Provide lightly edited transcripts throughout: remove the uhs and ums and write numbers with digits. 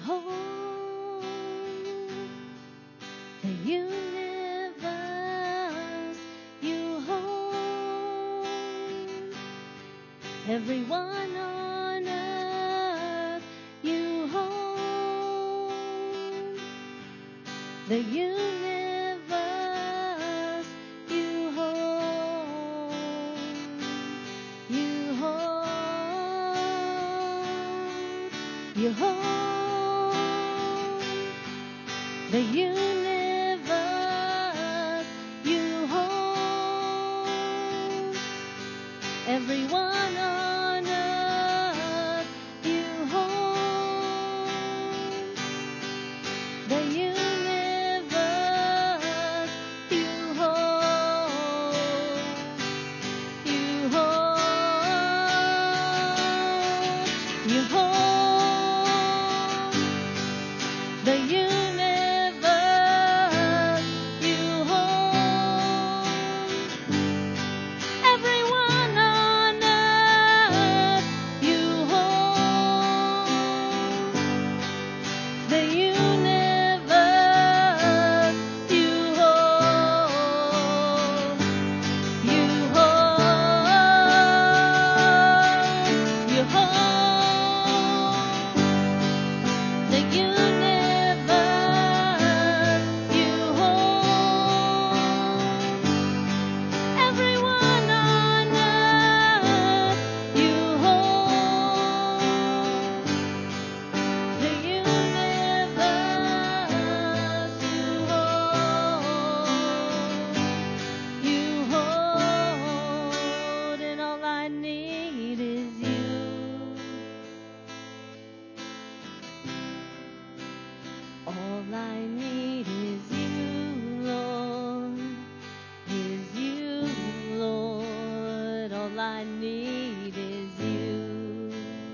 hold the universe. You hold everyone on earth. You hold the universe. You hold. You hold. You hold the universe. You hold everyone on earth. You hold the universe. You hold. You hold. You hold the universe. You hold everyone on earth. You hold the universe. You hold. You hold. You hold the universe. You hold everyone on earth. You hold the universe. You hold, and all I need is you. All I need is you, Lord, is you, Lord. All I need is you.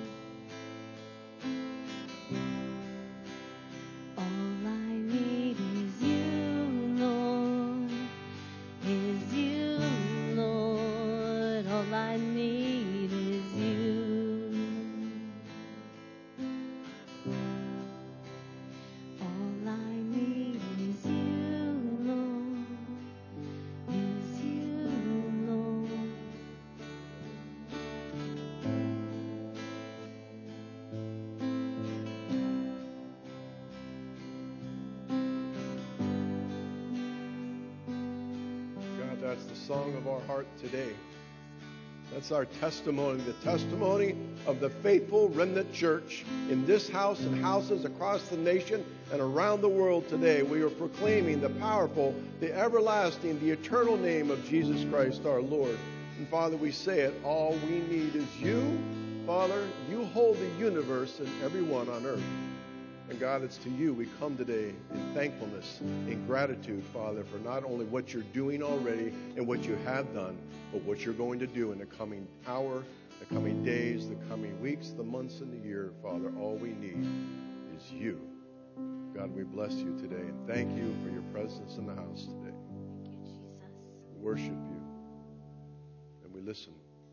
All I need is you, Lord, is you, Lord. All I need is you. All I need is you, Lord, is you, Lord. God, that's the song of our heart today. That's our testimony, the testimony of the faithful remnant church in this house and houses across the nation and around the world today. We are proclaiming the powerful, the everlasting, the eternal name of Jesus Christ our Lord. And Father, we say it, all we need is you. Father, you hold the universe and everyone on earth. And God, it's to you we come today in thankfulness, in gratitude, Father, for not only what you're doing already and what you have done, but what you're going to do in the coming hour, the coming days, the coming weeks, the months, and the year. Father, all we need is you. God, we bless you today and thank you for your presence in the house today. Thank you, Jesus. We worship you and we listen.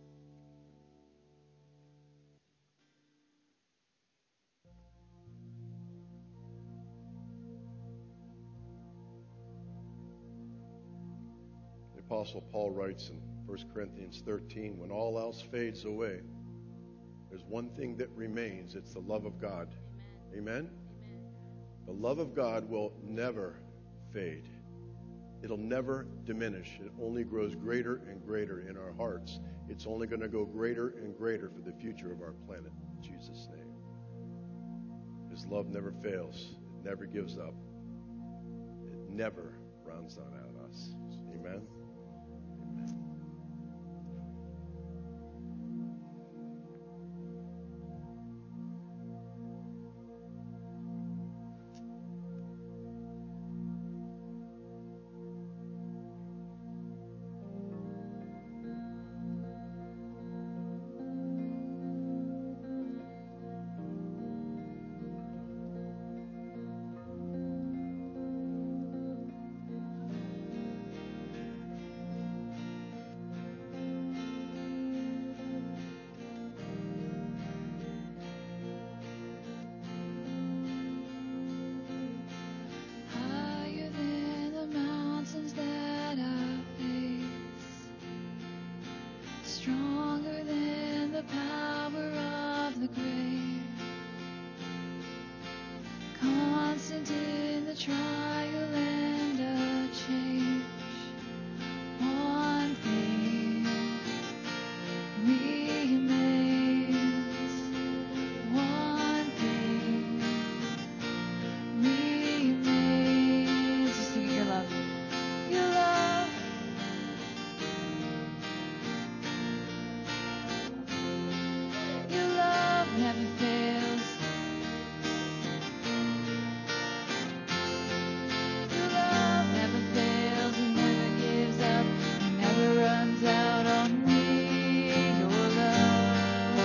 The Apostle Paul writes in 1 Corinthians 13, when all else fades away, there's one thing that remains. It's the love of God. Amen? The love of God will never fade. It'll never diminish. It only grows greater and greater in our hearts. It's only going to go greater and greater for the future of our planet. In Jesus' name. His love never fails. It never gives up. It never runs out on us. Amen? stronger than the power of the grave, constant in the trial and the change. One thing remains, one thing remains. Just sing your love. Your love. Your love never fails. Your love never fails and never gives up and never runs out on me. Your love.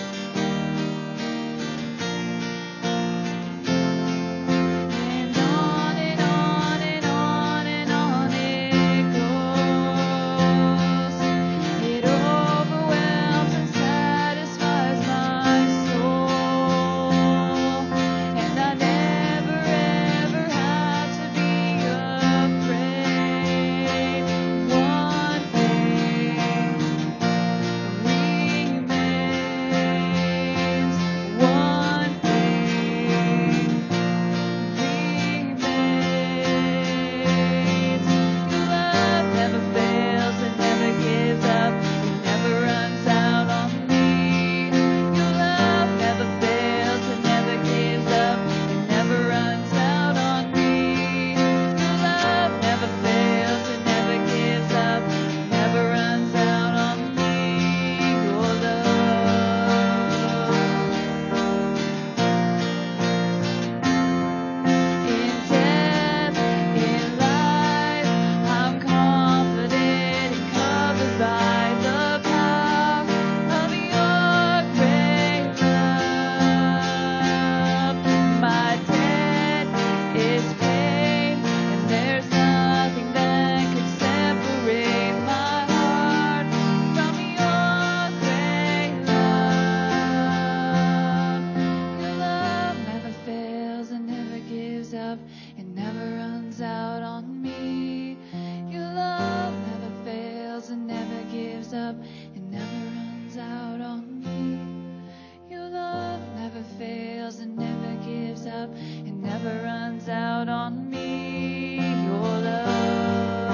And on and on and on and on it goes. It overwhelms and satisfies my soul. And I never ever have to be afraid. One thing remains. One thing remains. Your love never fails and never gives up. It never runs out on me. Your love never fails and never gives up. It never runs out on me. Your love never fails and never gives up. It never runs out on me. Your love. In death, in life, I'm confident and covered by the power of your great love. My debt is paid, and there's nothing that could separate my heart from your great love. Your love never fails and never gives up. It never runs out on me. Your love never fails and never gives up. It never runs out on me. Your love never fails and never gives up. It never runs out on me. Your love.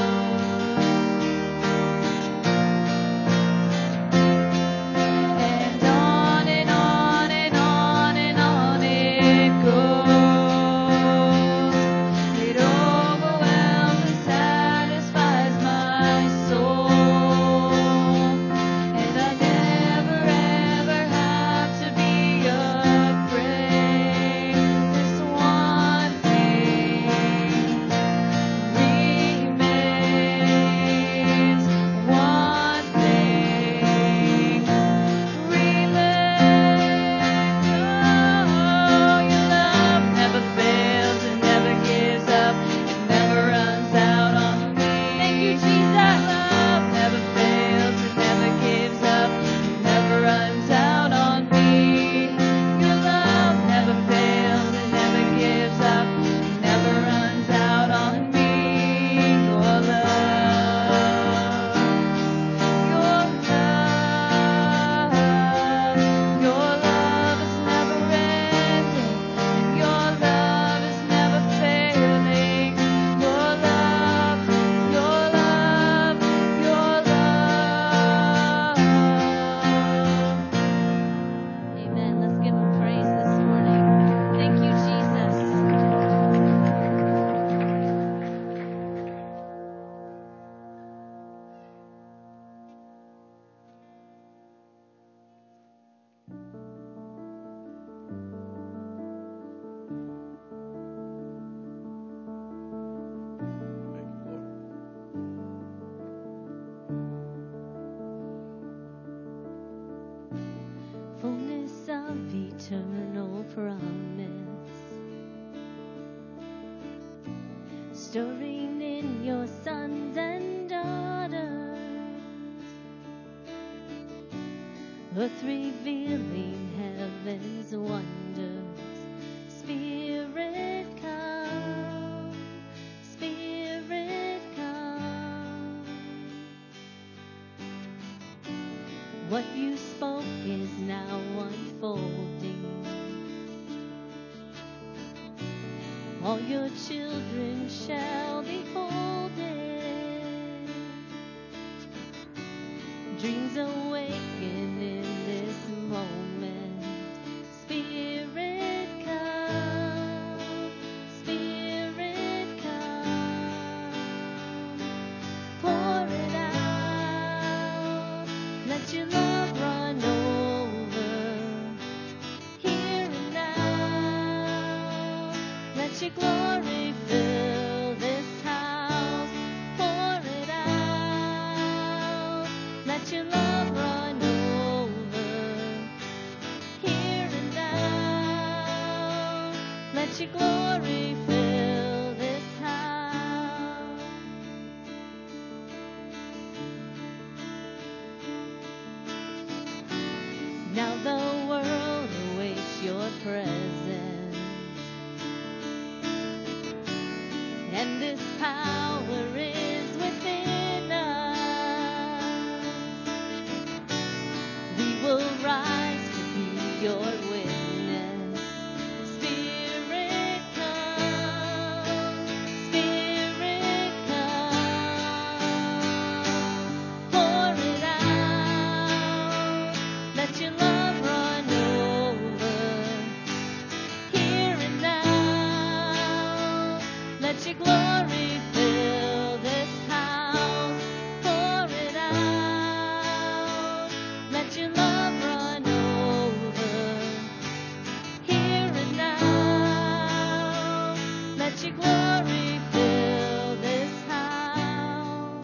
And on and on and on and on it goes. It overwhelms and satisfies my soul. And I never ever have to be afraid. This one thing remains. One thing remains. Oh, your love never fails and never gives up. It never runs out on me. Thank you, Jesus. Love never fails and never gives up. It never runs out on me. Your love never fails and never gives up. It never runs out on me. Your love. Your love is never ending, and your love is never failing. Your love, your love, your love. Amen. Let's give him praise this morning. Thank you, Jesus. Thank you, Lord. Fullness of eternal promise, stirring in your sons and daughters, earth revealing heaven's wonders. Spirit come, Spirit come. What you spoke is now unfolding. All your children shall behold it. Dreams awaken in this moment. Spirit come, Spirit come. Pour it out. Let your love run over. Here and now. Let your glory fill this house. Pour it out. Let your love run over. Here and now. Let your glory fill this house. Now the world awaits your presence, and this power is within us. We will rise to be your witness. Spirit come, Spirit come. Pour it out. Let your love run over. Here and now. Let your glory fill this house. Pour it out. Let your love run over. Here and now. Let your glory fill this house.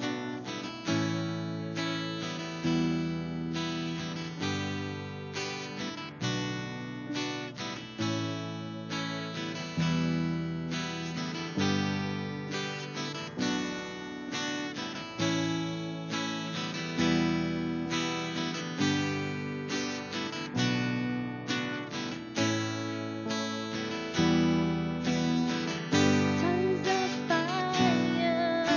Tongues of fire,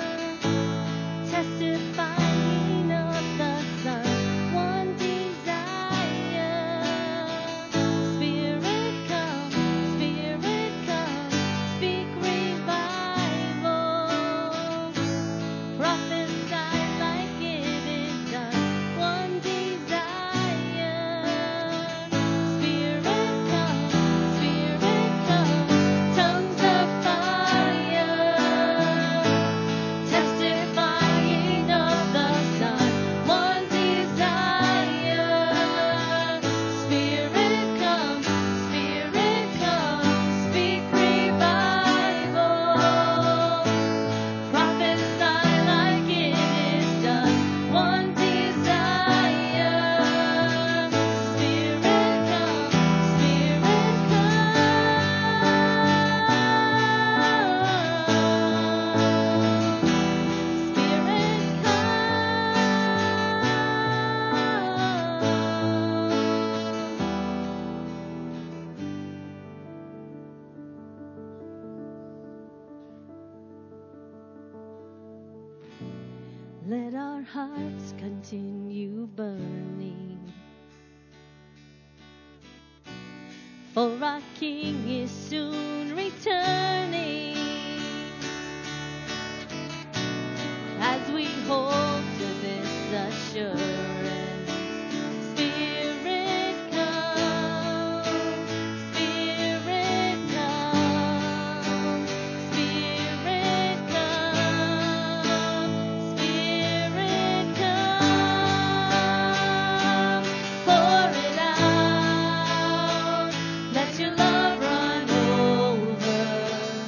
testifying of the Son, one desire. Spirit come, speak revival. Prophesy like it is done, one desire. Spirit come, tongues of fire, testifying of the Son, one desire. Spirit come, speak revival. Prophesy like it is done, one desire. Spirit come, Let our hearts continue burning, for our King is soon returning. As we hold to this assurance, Spirit come, Spirit come, Spirit come, Spirit come. Pour it out. Let your love run over.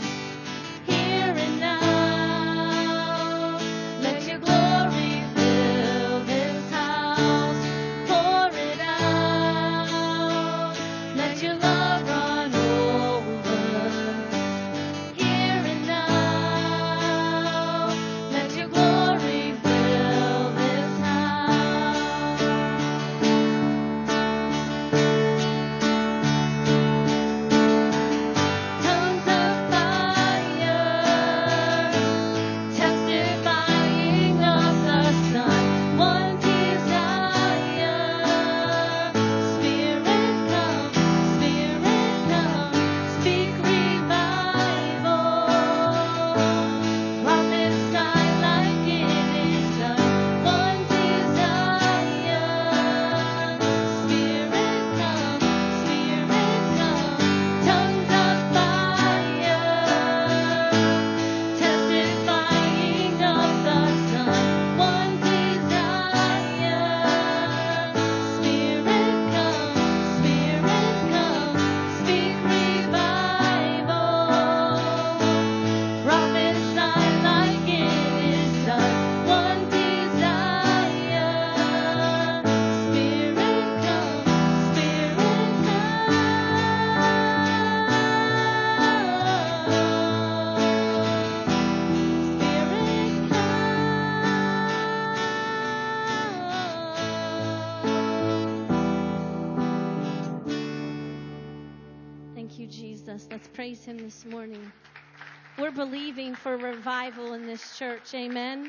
us. Let's praise him this morning. We're believing for revival in this church. Amen.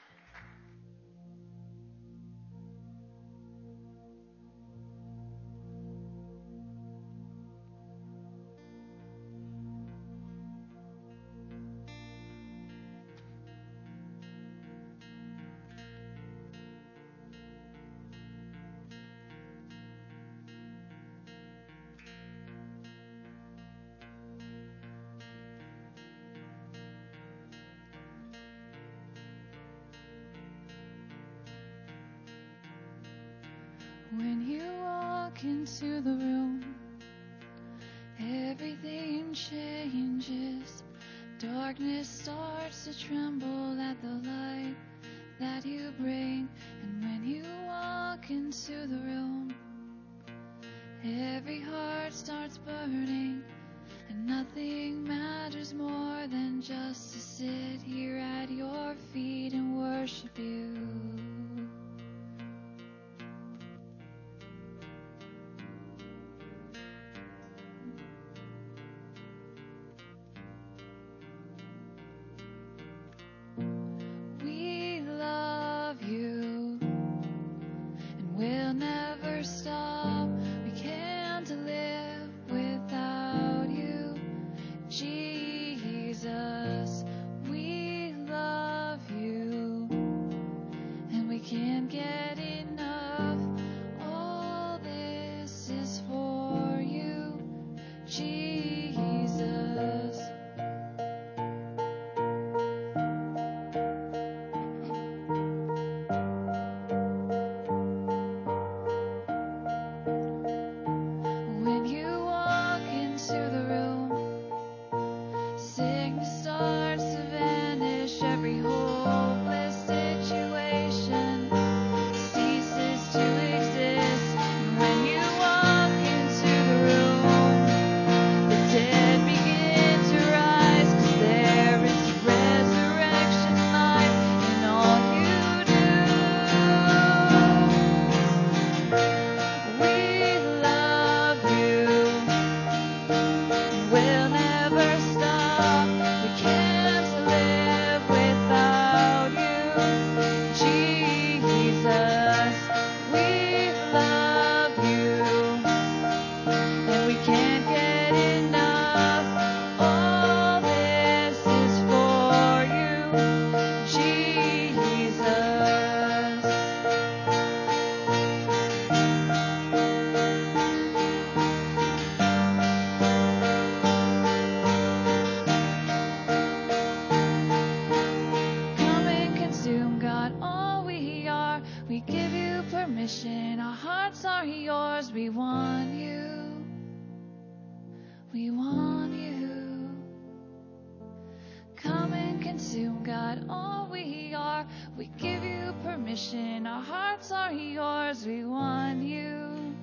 When you walk into the room, everything changes. Darkness starts to tremble at the light that you bring. And when you walk into the room, every heart starts burning. And nothing matters more than just to sit here at your feet and worship you. Our hearts are yours. We want you.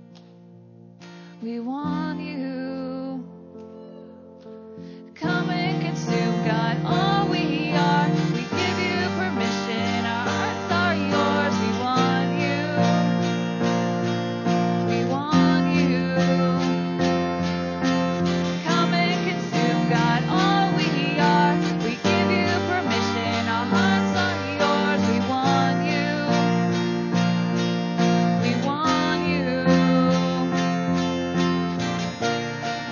We want you. Come and consume, God, all we are. We give you permission. Our hearts are yours. We want you. We want you. Come and consume, God, all we are. We give you permission. Our hearts are yours. We want you. We want you.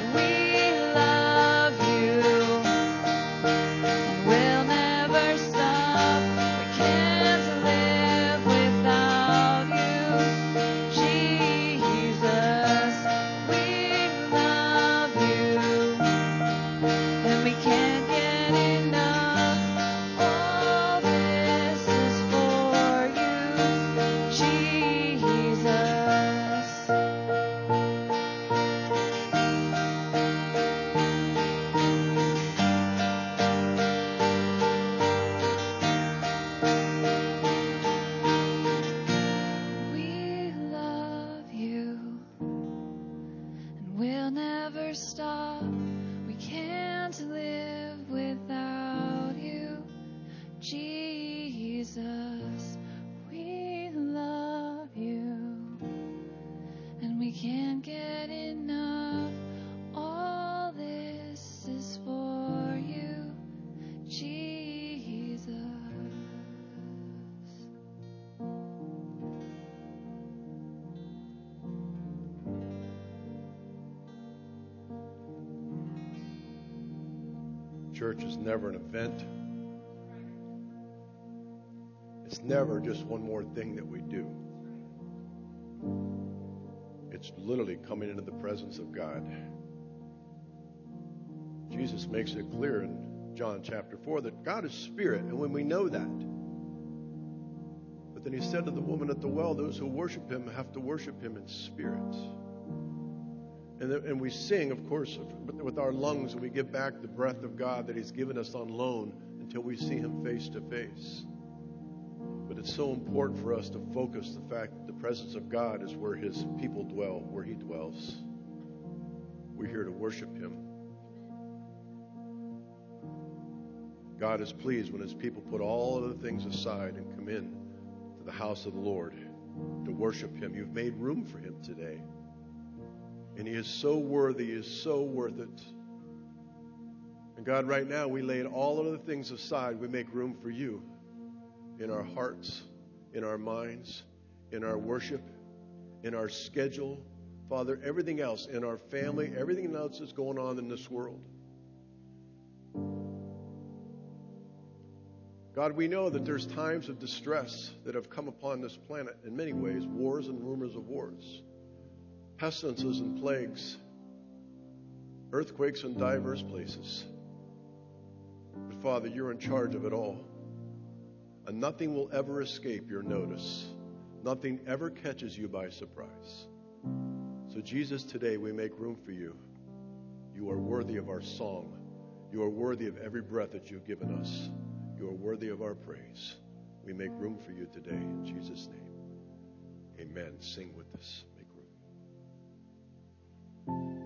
church is never an event. It's never just one more thing that we do. It's literally coming into the presence of God. Jesus makes it clear in John chapter 4 that God is spirit, and when we know that, but then he said to the woman at the well, those who worship him have to worship him in spirit. And we sing, of course, with our lungs, and we give back the breath of God that he's given us on loan until we see him face to face. But it's so important for us to focus the fact that the presence of God is where his people dwell, where he dwells. We're here to worship him. God is pleased when his people put all other things aside and come in to the house of the Lord to worship him. You've made room for him today. And he is so worthy, he is so worth it. And God, right now, we lay all other things aside. We make room for you in our hearts, in our minds, in our worship, in our schedule. Father, everything else, in our family, everything else that's going on in this world. God, we know that there's times of distress that have come upon this planet in many ways, wars and rumors of wars, pestilences and plagues, earthquakes in diverse places. But Father, you're in charge of it all. And nothing will ever escape your notice. Nothing ever catches you by surprise. So Jesus, today we make room for you. You are worthy of our song. You are worthy of every breath that you've given us. You are worthy of our praise. We make room for you today in Jesus' name. Amen. Sing with us. Make room.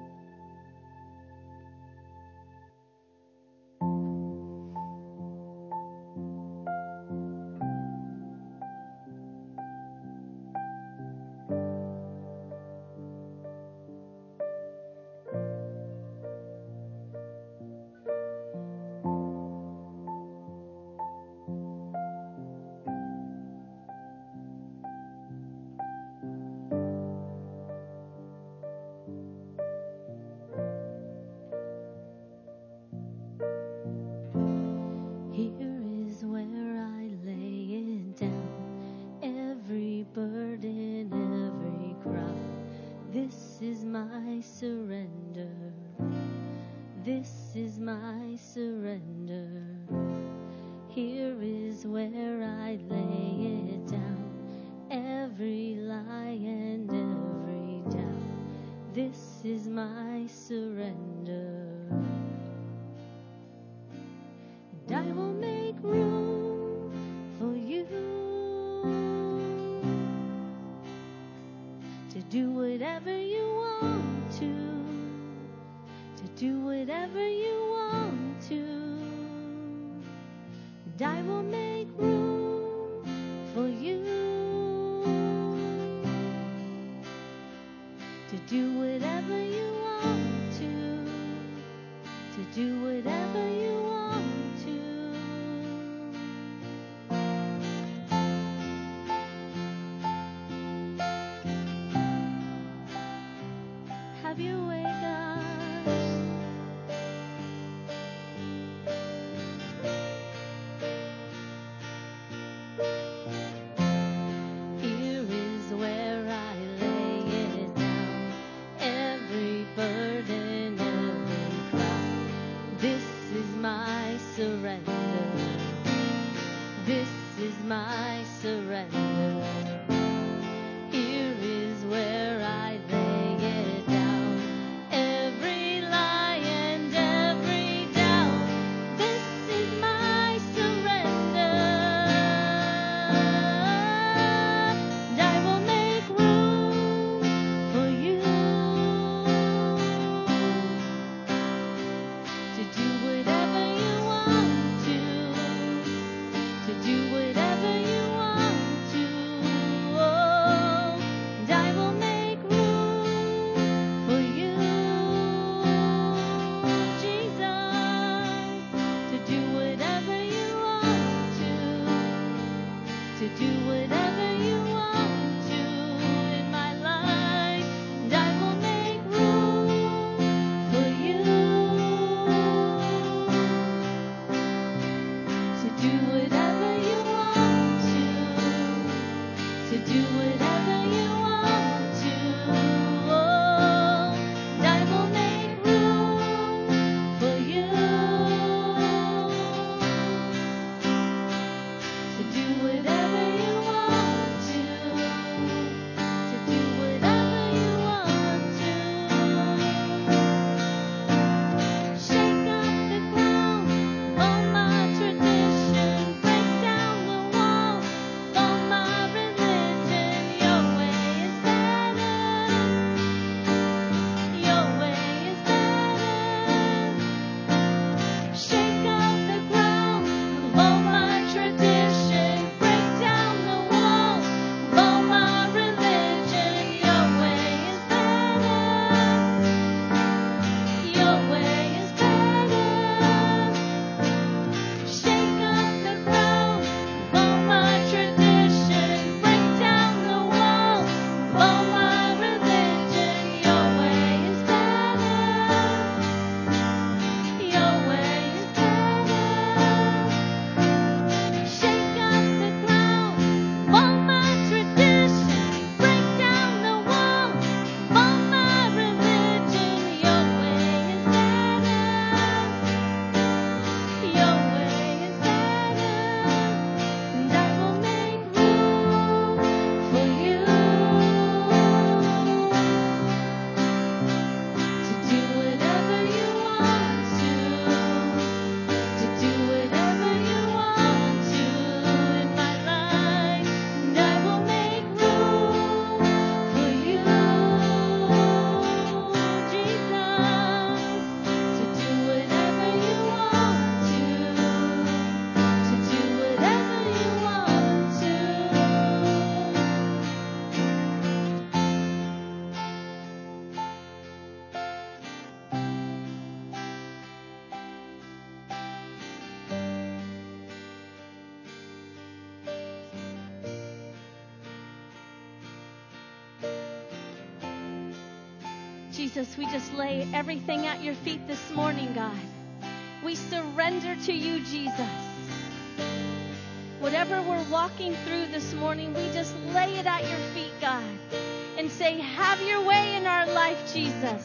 Jesus, we just lay everything at your feet this morning, God. We surrender to you, Jesus. Whatever we're walking through this morning, we just lay it at your feet, God, and say, have your way in our life, Jesus.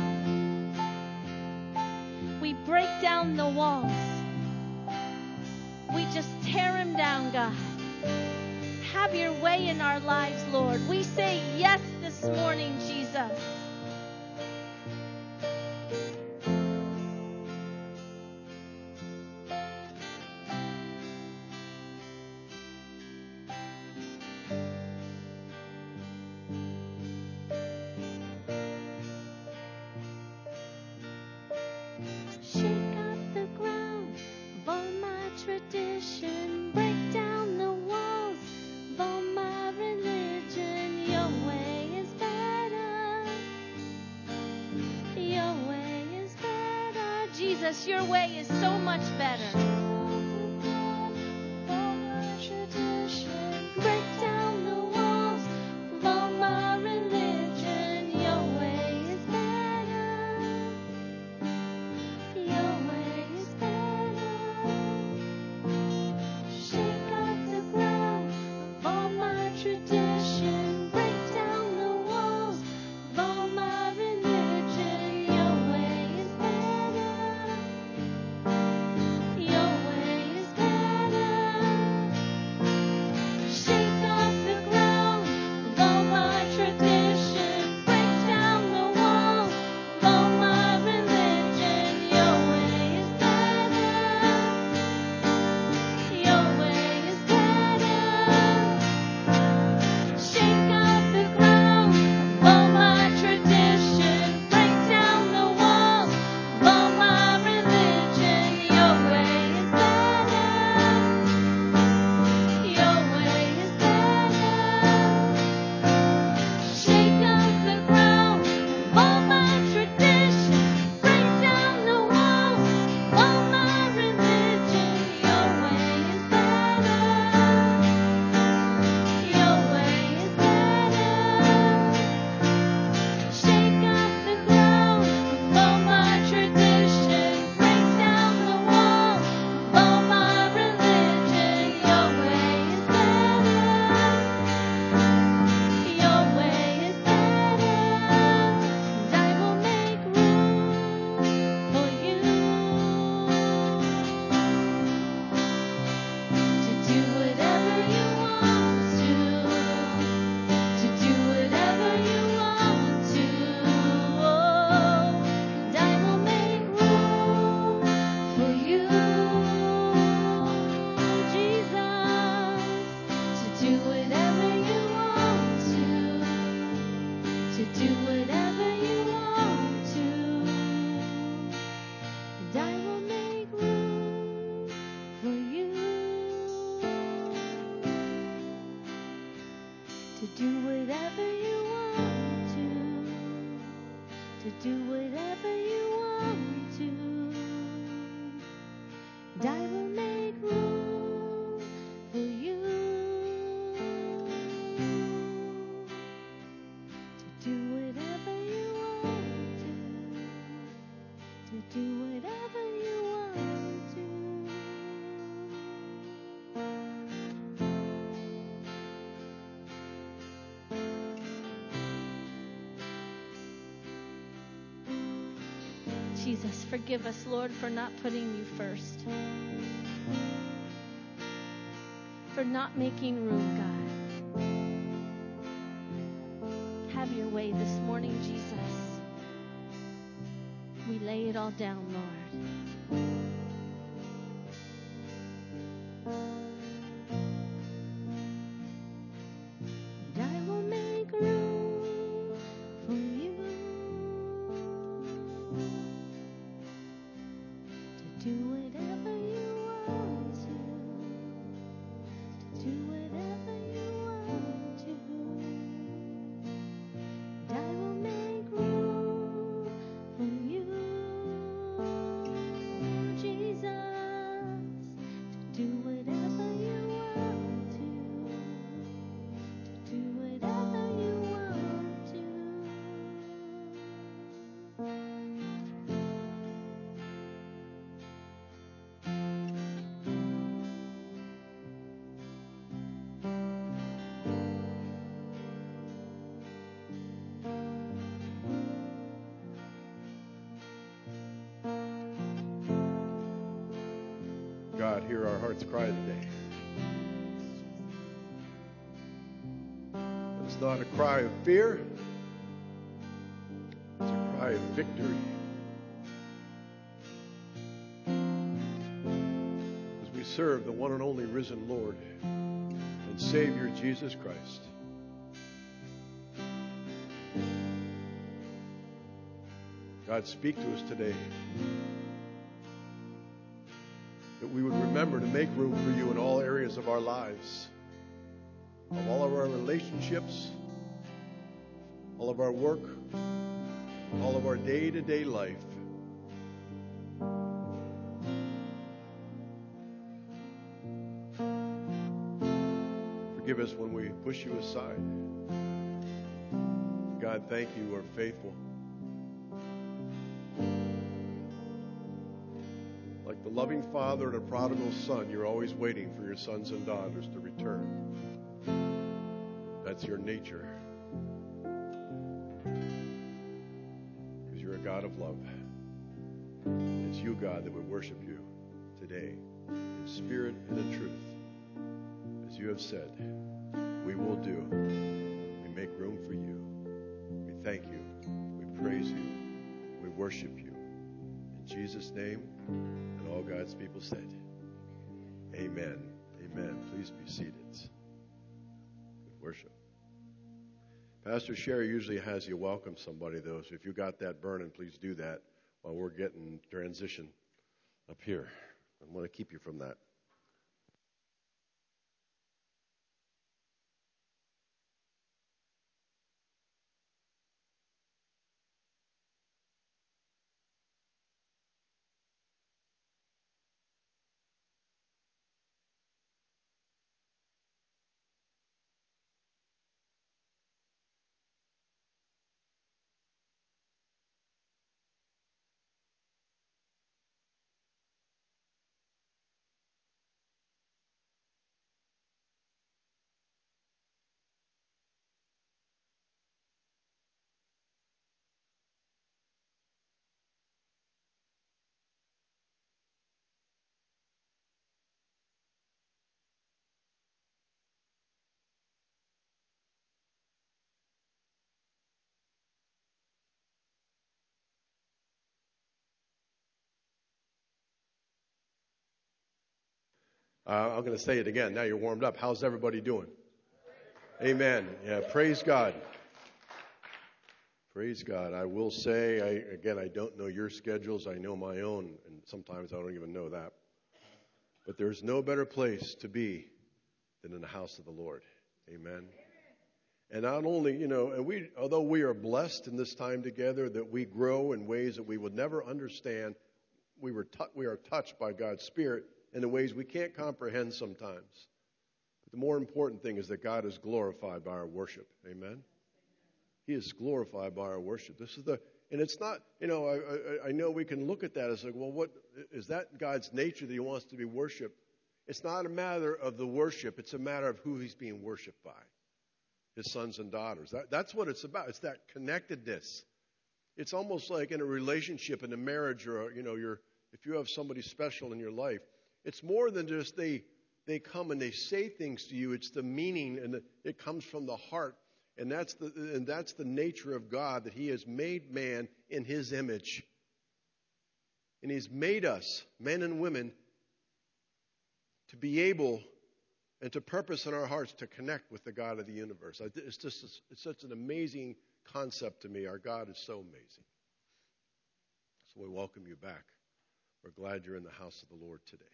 We break down the walls. We just tear them down, God. Have your way in our lives, Lord. We say yes this morning, Jesus. Shake up the ground of all my tradition. Break down the walls of all my religion. Your way is better. Your way is better. Jesus, your way is so much better. Break down the walls of all my religion. Your way is better. Your way is better. Shake up the ground of all my tradition. Break down the walls of all my religion. Your way is better. Your way is better. Shake up the ground of all my tradition. Break down the walls of all my religion. Your way is better. Your way is better. Shake up the ground of all my tradition. Break down the walls of all my religion. Your way is better. Your way is better. Shake up the ground of all my tradition. Break down the walls of all my religion. Your way is better. Your way is better. Shake up the ground of all my tradition. Break down the walls of all my religion. Your way is better. Your way is better. And I will make room for you to do whatever you want to do whatever you want to. And I will make room for you, Jesus, to do whatever you want to do whatever you want to. And I will make room for you to do whatever you want to do whatever you want to. And I will make room for you to do whatever you want to do whatever you want to. Jesus, forgive us, Lord, for not putting you first, for not making room, God. Have your way this morning, Jesus. We lay it all down, Lord. And I will make room for you to do whatever you want to do whatever you want to. And I will make room for you, Jesus. hear our hearts cry today. But it's not a cry of fear. It's a cry of victory. As we serve the one and only risen Lord and Savior Jesus Christ. God, speak to us today. That we would remember to make room for you in all areas of our lives, of all of our relationships, all of our work, all of our day-to-day life. Forgive us when we push you aside. God, thank you, are faithful. Like the loving father and a prodigal son, you're always waiting for your sons and daughters to return. That's your nature. Because you're a God of love. It's you, God, that would worship you today in spirit and in truth. As you have said, we will do. We make room for you. We thank you. We praise you. We worship you. In Jesus' name, and all God's people said, amen. Amen. Please be seated. Good worship. Pastor Sherry usually has you welcome somebody, though, so if you got that burning, please do that while we're getting transition up here. I want to keep you from that. I'm going to say it again. Now you're warmed up. How's everybody doing? Amen. Yeah, praise God. Praise God. I will say, I don't know your schedules. I know my own, and sometimes I don't even know that. But there's no better place to be than in the house of the Lord. Amen. And not only, and although we are blessed in this time together, that we grow in ways that we would never understand, we are touched by God's Spirit in the ways we can't comprehend sometimes. But the more important thing is that God is glorified by our worship. Amen? He is glorified by our worship. And it's not, I know we can look at that as like, well, what is that God's nature that he wants to be worshiped? It's not a matter of the worship. It's a matter of who he's being worshiped by, his sons and daughters. That's what it's about. It's that connectedness. It's almost like in a relationship, in a marriage, or, if you have somebody special in your life, it's more than just they come and they say things to you. It's the meaning, and it comes from the heart. And that's the nature of God, that he has made man in his image. And he's made us, men and women, to be able and to purpose in our hearts to connect with the God of the universe. It's such an amazing concept to me. Our God is so amazing. So we welcome you back. We're glad you're in the house of the Lord today.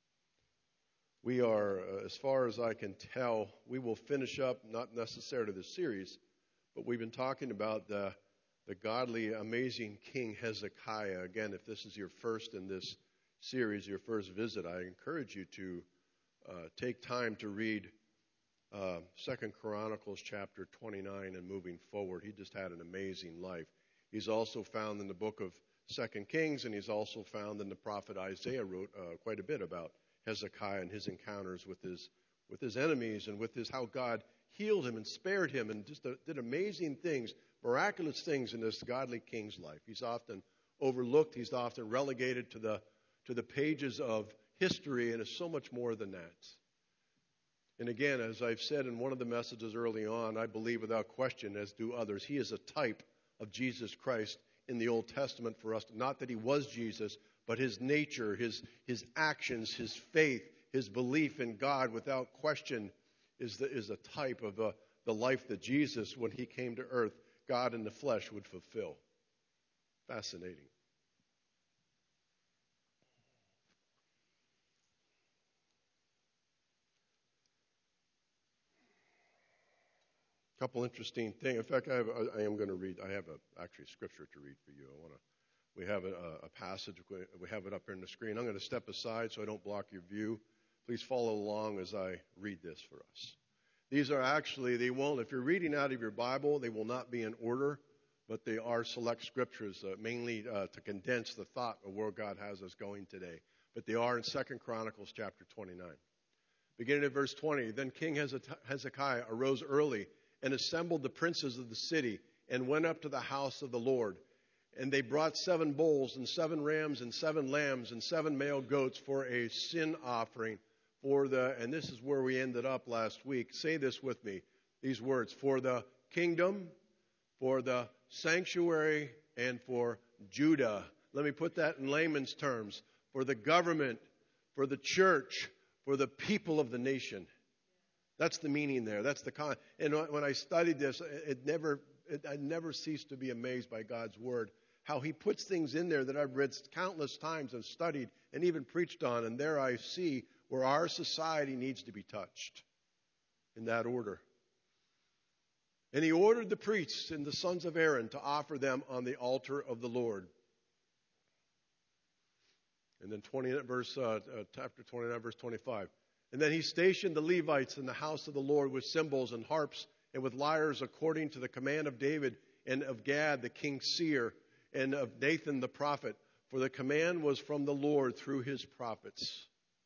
We are, as far as I can tell, we will finish up, not necessarily the series, but we've been talking about the godly, amazing King Hezekiah. Again, if this is your first in this series, your first visit, I encourage you to take time to read 2 Chronicles chapter 29 and moving forward. He just had an amazing life. He's also found in the book of 2 Kings, and he's also found in the prophet Isaiah wrote quite a bit about Hezekiah and his encounters with his enemies, and with how God healed him and spared him and just did amazing things, miraculous things in this godly king's life. He's often overlooked. He's often relegated to the pages of history and is so much more than that. And again, as I've said in one of the messages early on, I believe without question, as do others, he is a type of Jesus Christ in the Old Testament for us. Not that he was Jesus, but his nature, his actions, his faith, his belief in God without question is a type of the life that Jesus, when he came to earth, God in the flesh, would fulfill. Fascinating. Couple interesting things. In fact, I am going to read. I have actually scripture to read for you. We have a passage. We have it up here on the screen. I'm going to step aside so I don't block your view. Please follow along as I read this for us. These are actually, they won't, if you're reading out of your Bible, they will not be in order, but they are select scriptures, mainly to condense the thought of where God has us going today. But they are in 2 Chronicles chapter 29. Beginning at verse 20, then King Hezekiah arose early and assembled the princes of the city and went up to the house of the Lord. And they brought 7 bulls and 7 rams and 7 lambs and 7 male goats for a sin offering and this is where we ended up last week. Say this with me, these words, for the kingdom, for the sanctuary, and for Judah. Let me put that in layman's terms. For the government, for the church, for the people of the nation. That's the meaning there. That's the and when I studied this, I never ceased to be amazed by God's word. How he puts things in there that I've read countless times and studied and even preached on. And there I see where our society needs to be touched in that order. And he ordered the priests and the sons of Aaron to offer them on the altar of the Lord. And then chapter 29, verse 25. And then he stationed the Levites in the house of the Lord with cymbals and harps and with lyres according to the command of David and of Gad the king's seer and of Nathan the prophet. For the command was from the Lord through his prophets.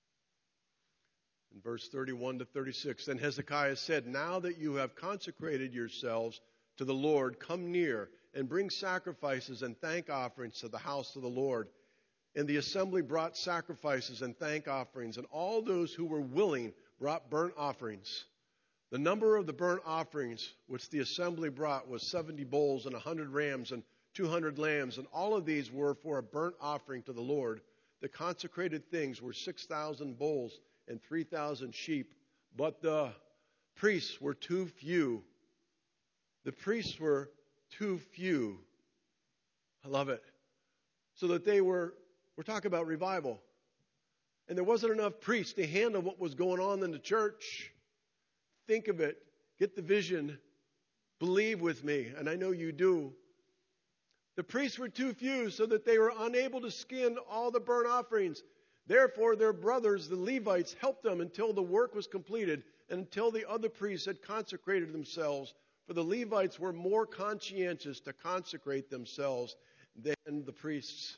In verse 31 to 36, then Hezekiah said, now that you have consecrated yourselves to the Lord, come near and bring sacrifices and thank offerings to the house of the Lord. And the assembly brought sacrifices and thank offerings, and all those who were willing brought burnt offerings. The number of the burnt offerings which the assembly brought was 70 bulls and 100 rams and 200 lambs, and all of these were for a burnt offering to the Lord. The consecrated things were 6,000 bulls and 3,000 sheep, but the priests were too few. The priests were too few. I love it. So that we're talking about revival. And there wasn't enough priests to handle what was going on in the church. Think of it. Get the vision. Believe with me, and I know you do. The priests were too few so that they were unable to skin all the burnt offerings. Therefore, their brothers, the Levites, helped them until the work was completed and until the other priests had consecrated themselves. For the Levites were more conscientious to consecrate themselves than the priests.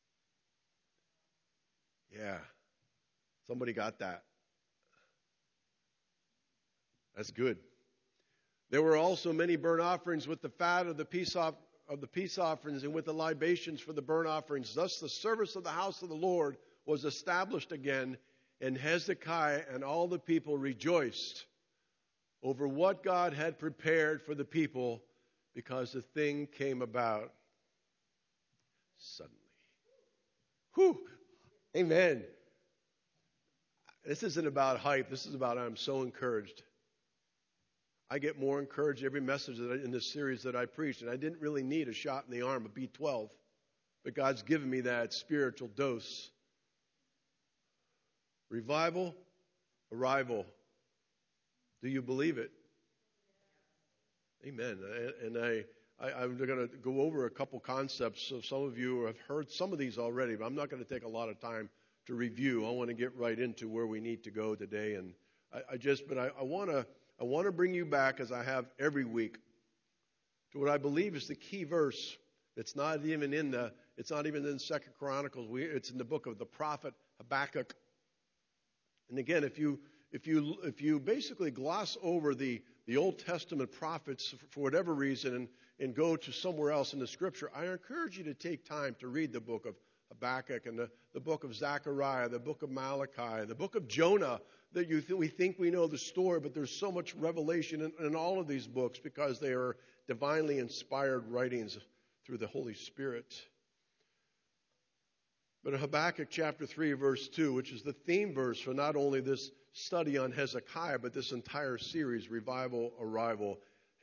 Yeah, somebody got that. That's good. There were also many burnt offerings with the fat of the peace offerings and with the libations for the burnt offerings. Thus the service of the house of the Lord was established again, and Hezekiah and all the people rejoiced over what God had prepared for the people, because the thing came about suddenly. Whew! Amen. This isn't about hype. This is about I'm so encouraged. I get more encouraged every message in this series that I preach, and I didn't really need a shot in the arm, a B12, but God's given me that spiritual dose. Revival, arrival. Do you believe it? Amen. And I'm going to go over a couple concepts. So some of you have heard some of these already, but I'm not going to take a lot of time to review. I want to get right into where we need to go today. And I want to bring you back, as I have every week, to what I believe is the key verse. It's not even in 2 Chronicles. It's in the book of the prophet Habakkuk. And again, if you basically gloss over the Old Testament prophets for whatever reason and go to somewhere else in the Scripture, I encourage you to take time to read the book Habakkuk and the book of Zechariah, the book of Malachi, the book of Jonah, that we think we know the story, but there's so much revelation in all of these books because they are divinely inspired writings through the Holy Spirit. But in Habakkuk chapter 3, verse 2, which is the theme verse for not only this study on Hezekiah, but this entire series, Revival, Arrival,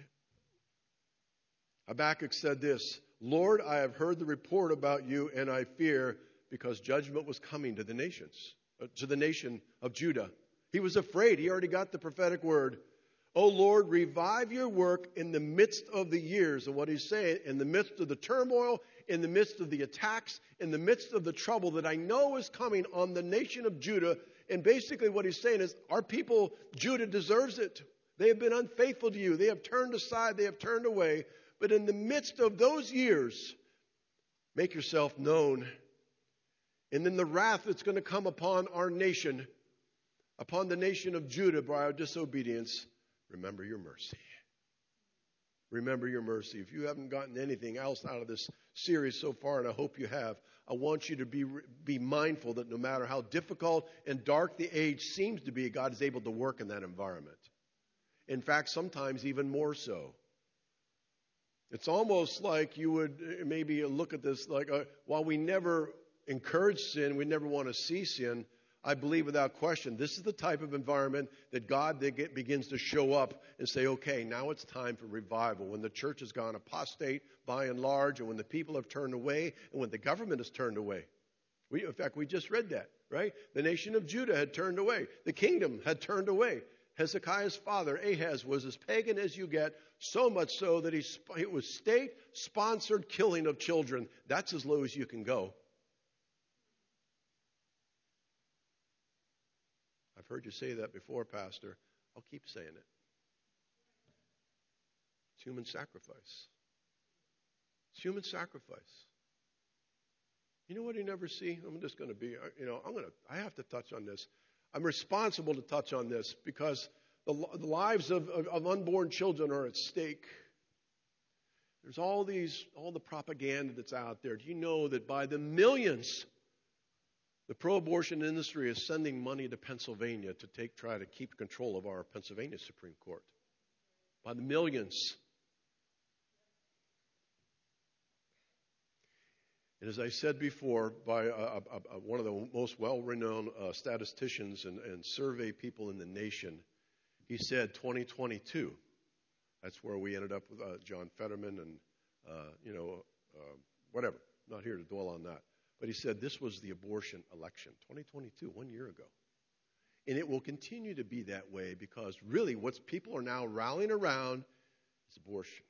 Habakkuk said this, Lord, I have heard the report about you, and I fear, because judgment was coming to the nations, to the nation of Judah. He was afraid. He already got the prophetic word. Oh, Lord, revive your work in the midst of the years. And what he's saying, in the midst of the turmoil, in the midst of the attacks, in the midst of the trouble that I know is coming on the nation of Judah. And basically what he's saying is, our people, Judah, deserves it. They have been unfaithful to you. They have turned aside. They have turned away. But in the midst of those years, make yourself known. And then the wrath that's going to come upon our nation, upon the nation of Judah by our disobedience, remember your mercy. Remember your mercy. If you haven't gotten anything else out of this series so far, and I hope you have, I want you to be mindful that no matter how difficult and dark the age seems to be, God is able to work in that environment. In fact, sometimes even more so. It's almost like you would maybe look at this like, while we never encourage sin, we never want to see sin, I believe without question, this is the type of environment that God begins to show up and say, okay, now it's time for revival. When the church has gone apostate by and large, and when the people have turned away, and when the government has turned away. In fact, we just read that, right? The nation of Judah had turned away. The kingdom had turned away. Hezekiah's father, Ahaz, was as pagan as you get, so much so that it was state-sponsored killing of children. That's as low as you can go. I've heard you say that before, Pastor. I'll keep saying it. It's human sacrifice. It's human sacrifice. You know what you never see? I'm just going to be, I have to touch on this. I'm responsible to touch on this because the lives of unborn children are at stake. There's all the propaganda that's out there. Do you know that by the millions, the pro-abortion industry is sending money to Pennsylvania to try to keep control of our Pennsylvania Supreme Court? By the millions. And as I said before, by one of the most well-renowned statisticians and survey people in the nation, he said 2022. That's where we ended up with John Fetterman and, whatever. I'm not here to dwell on that. But he said this was the abortion election, 2022, 1 year ago. And it will continue to be that way because really what people are now rallying around is abortion.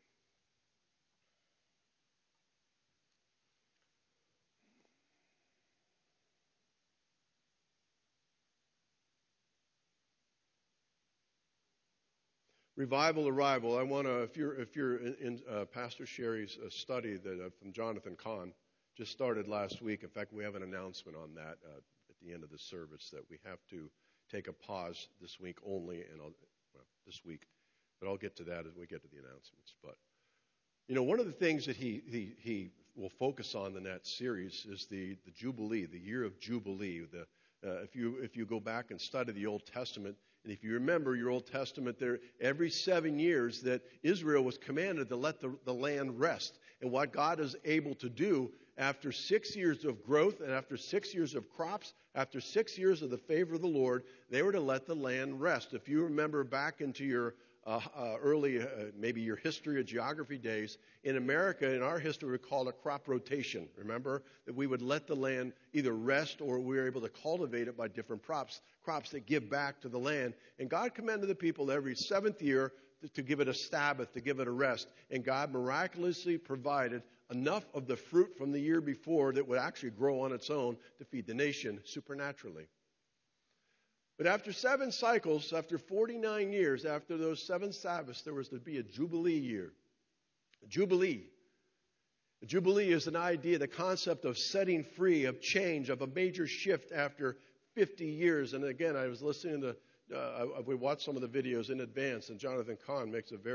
Revival, arrival. I want to, if you're in Pastor Sherry's study that from Jonathan Kahn, just started last week. In fact, we have an announcement on that at the end of the service that we have to take a pause this week only, and this week. But I'll get to that as we get to the announcements. But one of the things that he will focus on in that series is the Jubilee, the year of Jubilee. If you go back and study the Old Testament, and if you remember your Old Testament, there every 7 years that Israel was commanded to let the land rest. And what God is able to do after 6 years of growth and after 6 years of crops, after 6 years of the favor of the Lord, they were to let the land rest. If you remember back into your early, maybe your history or geography days, in America, in our history, we call it crop rotation. Remember that we would let the land either rest or we were able to cultivate it by different crops that give back to the land. And God commanded the people every seventh year to give it a Sabbath, to give it a rest. And God miraculously provided enough of the fruit from the year before that would actually grow on its own to feed the nation supernaturally. But after 7 cycles, after 49 years, after those 7 Sabbaths, there was to be a Jubilee year. A Jubilee. A Jubilee is an idea, the concept of setting free, of change, of a major shift after 50 years. And again, I was listening to, we watched some of the videos in advance, and Jonathan Kahn makes a very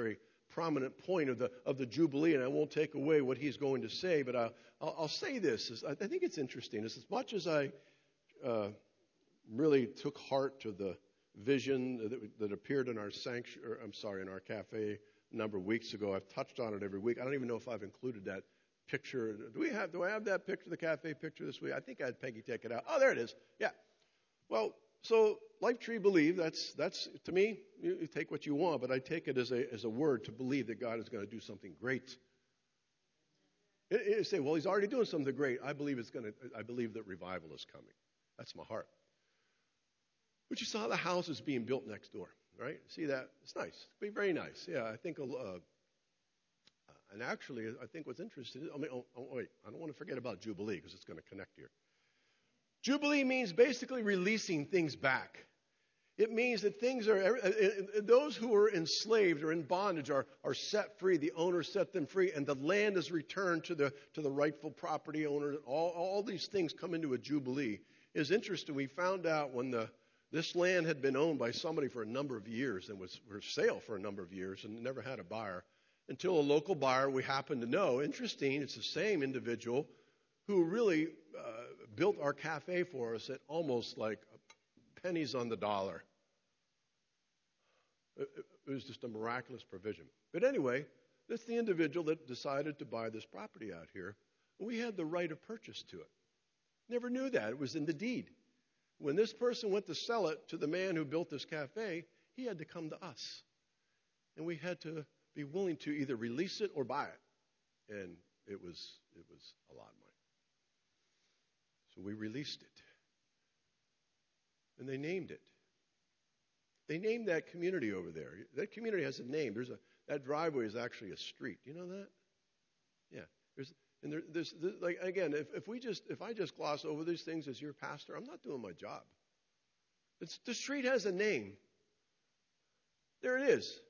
prominent point of the Jubilee, and I won't take away what he's going to say, but I'll say this. I think it's interesting. As much as I really took heart to the vision that appeared in our in our cafe a number of weeks ago, I've touched on it every week. I don't even know if I've included that picture. Do I have that picture, the cafe picture this week? I think I had Peggy take it out. Oh, there it is. Yeah. Well, so Lifetree Believe, that's to me, you take what you want, but I take it as a word to believe that God is going to do something great. You say, well, he's already doing something great. I believe that revival is coming. That's my heart. But you saw the house is being built next door, right? See that? It's nice. It'll be very nice. Yeah, I think and actually, I think what's interesting, wait, I don't want to forget about Jubilee because it's going to connect here. Jubilee means basically releasing things back. It means that those who are enslaved or in bondage are set free. The owner set them free, and the land is returned to the rightful property owner. All these things come into a Jubilee. It's interesting. We found out when this land had been owned by somebody for a number of years and was for sale for a number of years and never had a buyer. Until a local buyer we happened to know, interesting, it's the same individual who really built our cafe for us at almost like pennies on the dollar. It was just a miraculous provision. But anyway, that's the individual that decided to buy this property out here. We had the right of purchase to it. Never knew that. It was in the deed. When this person went to sell it to the man who built this cafe, he had to come to us. And we had to be willing to either release it or buy it. And it was a lot of money. So we released it. And they named it. They named that community over there. That community has a name. That driveway is actually a street. Do you know that? Yeah. There's like again, if I just gloss over these things as your pastor, I'm not doing my job. The street has a name. There it is.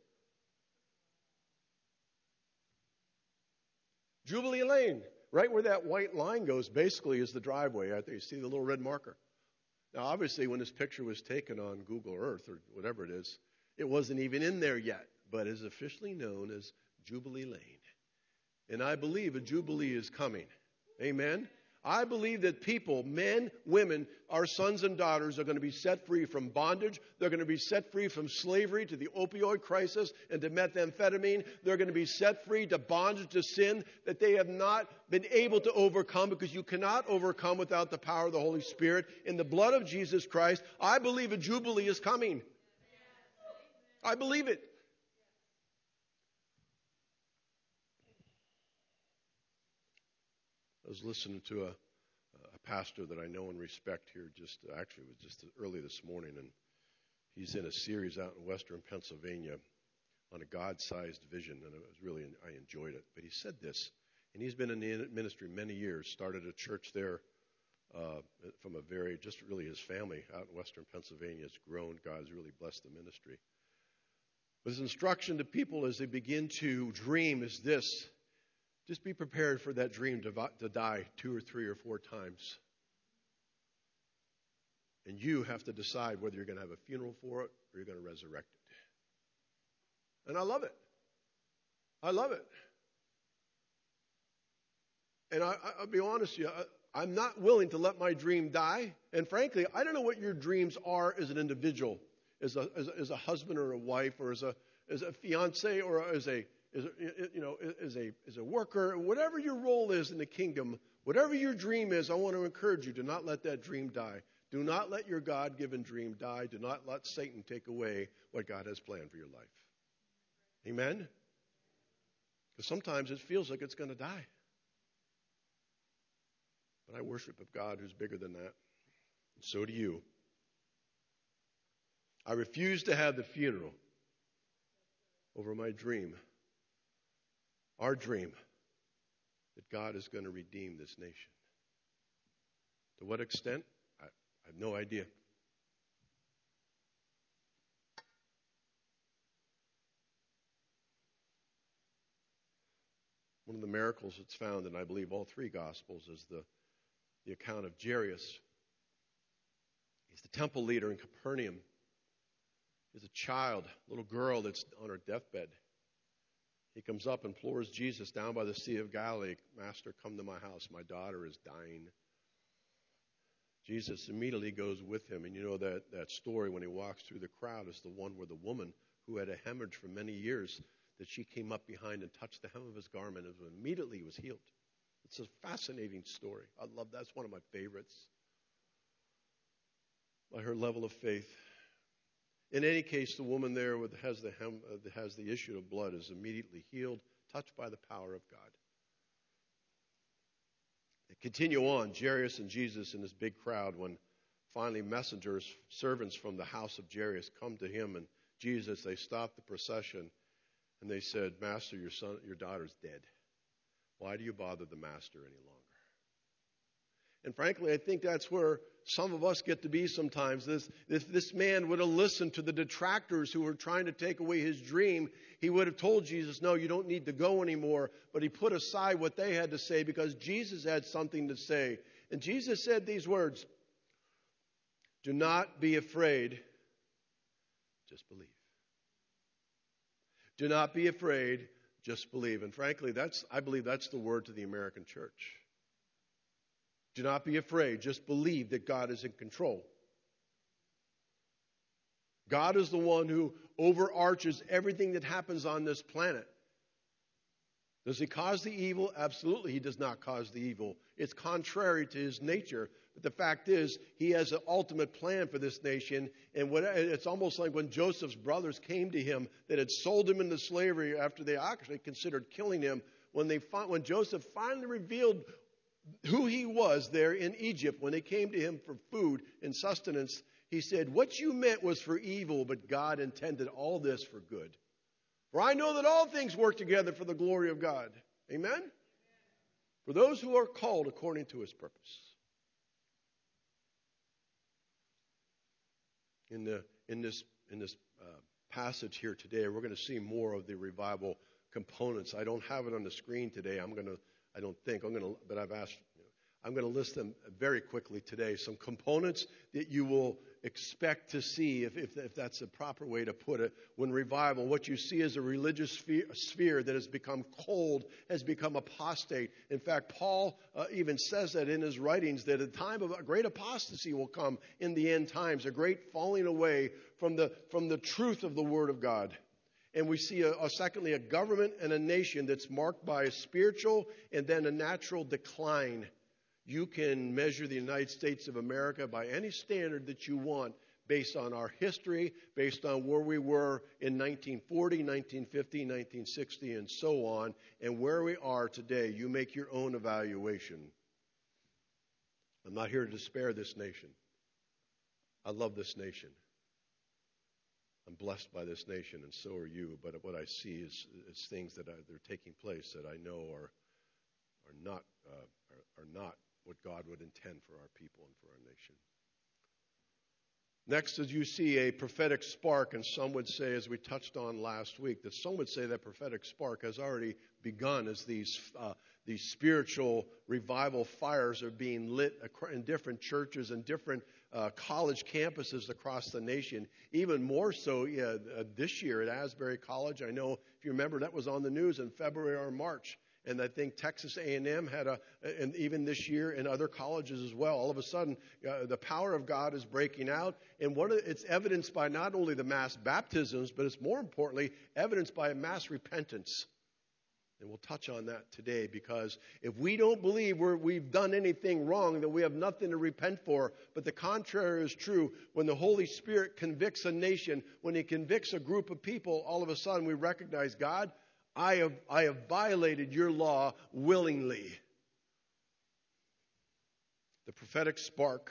Jubilee Lane, right where that white line goes, basically is the driveway out there. You see the little red marker. Now, obviously, when this picture was taken on Google Earth or whatever it is, it wasn't even in there yet, but is officially known as Jubilee Lane. And I believe a Jubilee is coming. Amen? I believe that people, men, women, our sons and daughters are going to be set free from bondage. They're going to be set free from slavery to the opioid crisis and to methamphetamine. They're going to be set free to bondage to sin that they have not been able to overcome, because you cannot overcome without the power of the Holy Spirit. In the blood of Jesus Christ, I believe a Jubilee is coming. I believe it. I was listening to a pastor that I know and respect here it was just early this morning, and he's in a series out in western Pennsylvania on a God-sized vision, and I enjoyed it. But he said this, and he's been in the ministry many years, started a church there from his family out in western Pennsylvania has grown. God's really blessed the ministry. But his instruction to people as they begin to dream is this: just be prepared for that dream to die 2 or 3 or 4 times. And you have to decide whether you're going to have a funeral for it or you're going to resurrect it. And I love it. I love it. And I'll be honest with you, I'm not willing to let my dream die. And frankly, I don't know what your dreams are as an individual, as a husband or a wife, or as a fiance, or as a worker, whatever your role is in the kingdom, whatever your dream is, I want to encourage you to not let that dream die. Do not let your God-given dream die. Do not let Satan take away what God has planned for your life. Amen? Because sometimes it feels like it's going to die. But I worship a God who's bigger than that. And so do you. I refuse to have the funeral over my dream. Our dream that God is going to redeem this nation. To what extent? I have no idea. One of the miracles that's found in, I believe, all 3 Gospels is the account of Jairus. He's the temple leader in Capernaum. He's a child, little girl that's on her deathbed. He comes up and implores Jesus down by the Sea of Galilee, Master, come to my house. My daughter is dying. Jesus immediately goes with him. And you know that story when he walks through the crowd is the one where the woman who had a hemorrhage for many years, that she came up behind and touched the hem of his garment and immediately was healed. It's a fascinating story. I love that. It's one of my favorites. By her level of faith. In any case, the woman there has the issue of blood is immediately healed, touched by the power of God. They continue on, Jairus and Jesus in this big crowd, when finally messengers, servants from the house of Jairus come to him and Jesus, they stop the procession and they said, Master, your daughter's dead. Why do you bother the Master any longer? And frankly, I think that's where some of us get to be sometimes. If this man would have listened to the detractors who were trying to take away his dream, he would have told Jesus, no, you don't need to go anymore. But he put aside what they had to say because Jesus had something to say. And Jesus said these words, do not be afraid, just believe. Do not be afraid, just believe. And frankly, I believe that's the word to the American church. Do not be afraid. Just believe that God is in control. God is the one who overarches everything that happens on this planet. Does he cause the evil? Absolutely, he does not cause the evil. It's contrary to his nature. But the fact is, he has an ultimate plan for this nation. And it's almost like when Joseph's brothers came to him that had sold him into slavery after they actually considered killing him. When Joseph finally revealed who he was there in Egypt, when they came to him for food and sustenance, he said, what you meant was for evil, but God intended all this for good. For I know that all things work together for the glory of God. Amen? For those who are called according to his purpose. In this passage here today, we're going to see more of the revival components. I don't have it on the screen today. I'm going to list them very quickly today. Some components that you will expect to see, if that's the proper way to put it, when revival. What you see is a religious sphere that has become cold, has become apostate. In fact, Paul even says that in his writings, that a time of a great apostasy will come in the end times, a great falling away from the truth of the Word of God. And we see, secondly, a government and a nation that's marked by a spiritual and then a natural decline. You can measure the United States of America by any standard that you want based on our history, based on where we were in 1940, 1950, 1960, and so on, and where we are today. You make your own evaluation. I'm not here to despair this nation. I love this nation. I'm blessed by this nation, and so are you. But what I see is things that are taking place that I know are not what God would intend for our people and for our nation. Next, as you see a prophetic spark, and some would say, as we touched on last week, that some would say that prophetic spark has already begun as these spiritual revival fires are being lit in different churches and different college campuses across the nation. Even more so this year at Asbury College. I know, if you remember, that was on the news in February or March. And I think Texas A&M had and even this year in other colleges as well. All of a sudden, the power of God is breaking out. And it's evidenced by not only the mass baptisms, but it's more importantly evidenced by a mass repentance. And we'll touch on that today, because if we don't believe we've done anything wrong, then we have nothing to repent for. But the contrary is true. When the Holy Spirit convicts a nation, when he convicts a group of people, all of a sudden we recognize, God, I have violated your law willingly. The prophetic spark.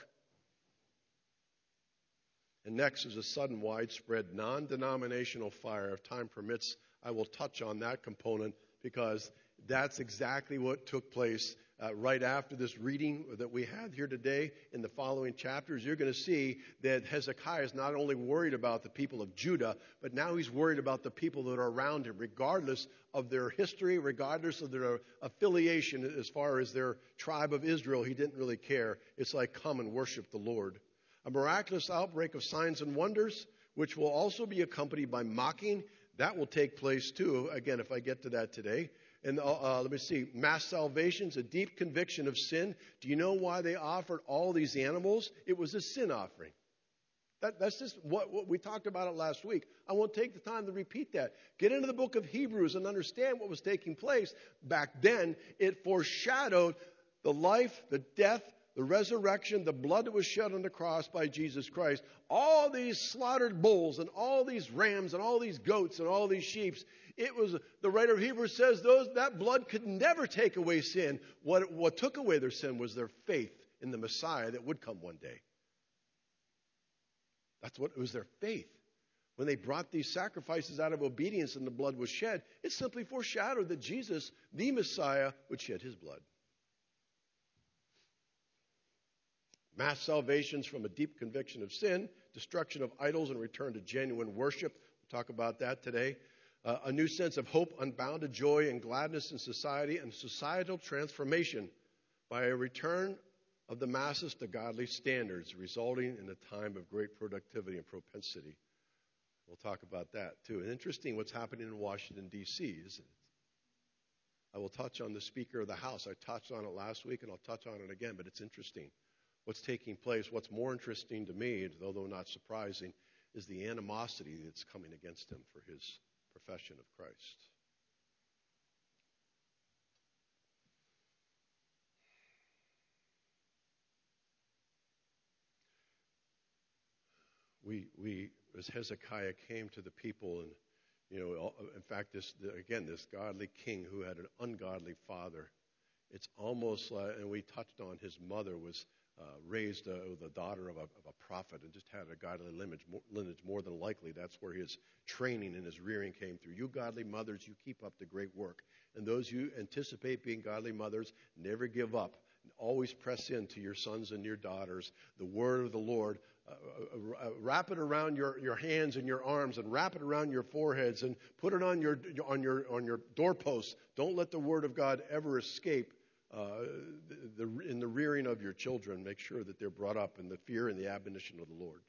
And next is a sudden, widespread, non-denominational fire. If time permits, I will touch on that component, because that's exactly what took place right after this reading that we had here today. In the following chapters, you're going to see that Hezekiah is not only worried about the people of Judah, but now he's worried about the people that are around him, regardless of their history, regardless of their affiliation as far as their tribe of Israel. He didn't really care. It's like, come and worship the Lord. A miraculous outbreak of signs and wonders, which will also be accompanied by mocking, That will take place too, again, if I get to that today. And let me see, mass salvation's a deep conviction of sin. Do you know why they offered all these animals? It was a sin offering. That's just what we talked about it last week. I won't take the time to repeat that. Get into the book of Hebrews and understand what was taking place back then. It foreshadowed the life, the death, the resurrection, the blood that was shed on the cross by Jesus Christ. All these slaughtered bulls and all these rams and all these goats and all these sheep. It was, the writer of Hebrews says, that blood could never take away sin. What took away their sin was their faith in the Messiah that would come one day. That's what it was, their faith. When they brought these sacrifices out of obedience and the blood was shed, it simply foreshadowed that Jesus, the Messiah, would shed his blood. Mass salvations from a deep conviction of sin, destruction of idols, and return to genuine worship. We'll talk about that today. A new sense of hope, unbounded joy, and gladness in society, and societal transformation by a return of the masses to godly standards, resulting in a time of great productivity and propensity. We'll talk about that too. And interesting what's happening in Washington, D.C., isn't it? I will touch on the Speaker of the House. I touched on it last week, and I'll touch on it again, but it's interesting what's taking place. What's more interesting to me, although not surprising, is the animosity that's coming against him for his profession of Christ. We, as Hezekiah came to the people, and in fact, this godly king who had an ungodly father, it's almost like, and we touched on his mother was raised the daughter of a prophet and just had a godly lineage. More than likely, that's where his training and his rearing came through. You godly mothers, you keep up the great work. And those who anticipate being godly mothers, never give up. Always press into your sons and your daughters the word of the Lord. Wrap it around your hands and your arms, and wrap it around your foreheads, and put it on your doorposts. Don't let the word of God ever escape in the rearing of your children. Make sure that they're brought up in the fear and the admonition of the Lord.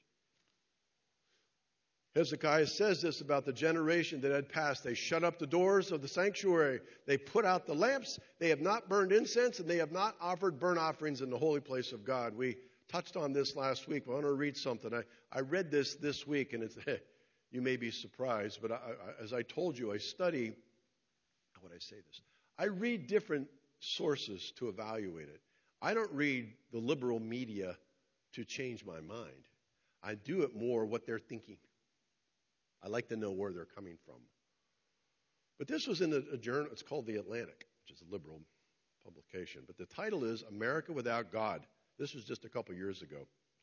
Hezekiah says this about the generation that had passed. They shut up the doors of the sanctuary. They put out the lamps. They have not burned incense, and they have not offered burnt offerings in the holy place of God. We touched on this last week. I want to read something. I read this week, and it's you may be surprised, but as I told you, I study, how would I say this? I read different sources to evaluate it. I don't read the liberal media to change my mind. I do it more what they're thinking. I like to know where they're coming from. But this was in a journal. It's called The Atlantic, which is a liberal publication. But the title is America Without God. This was just a couple years ago.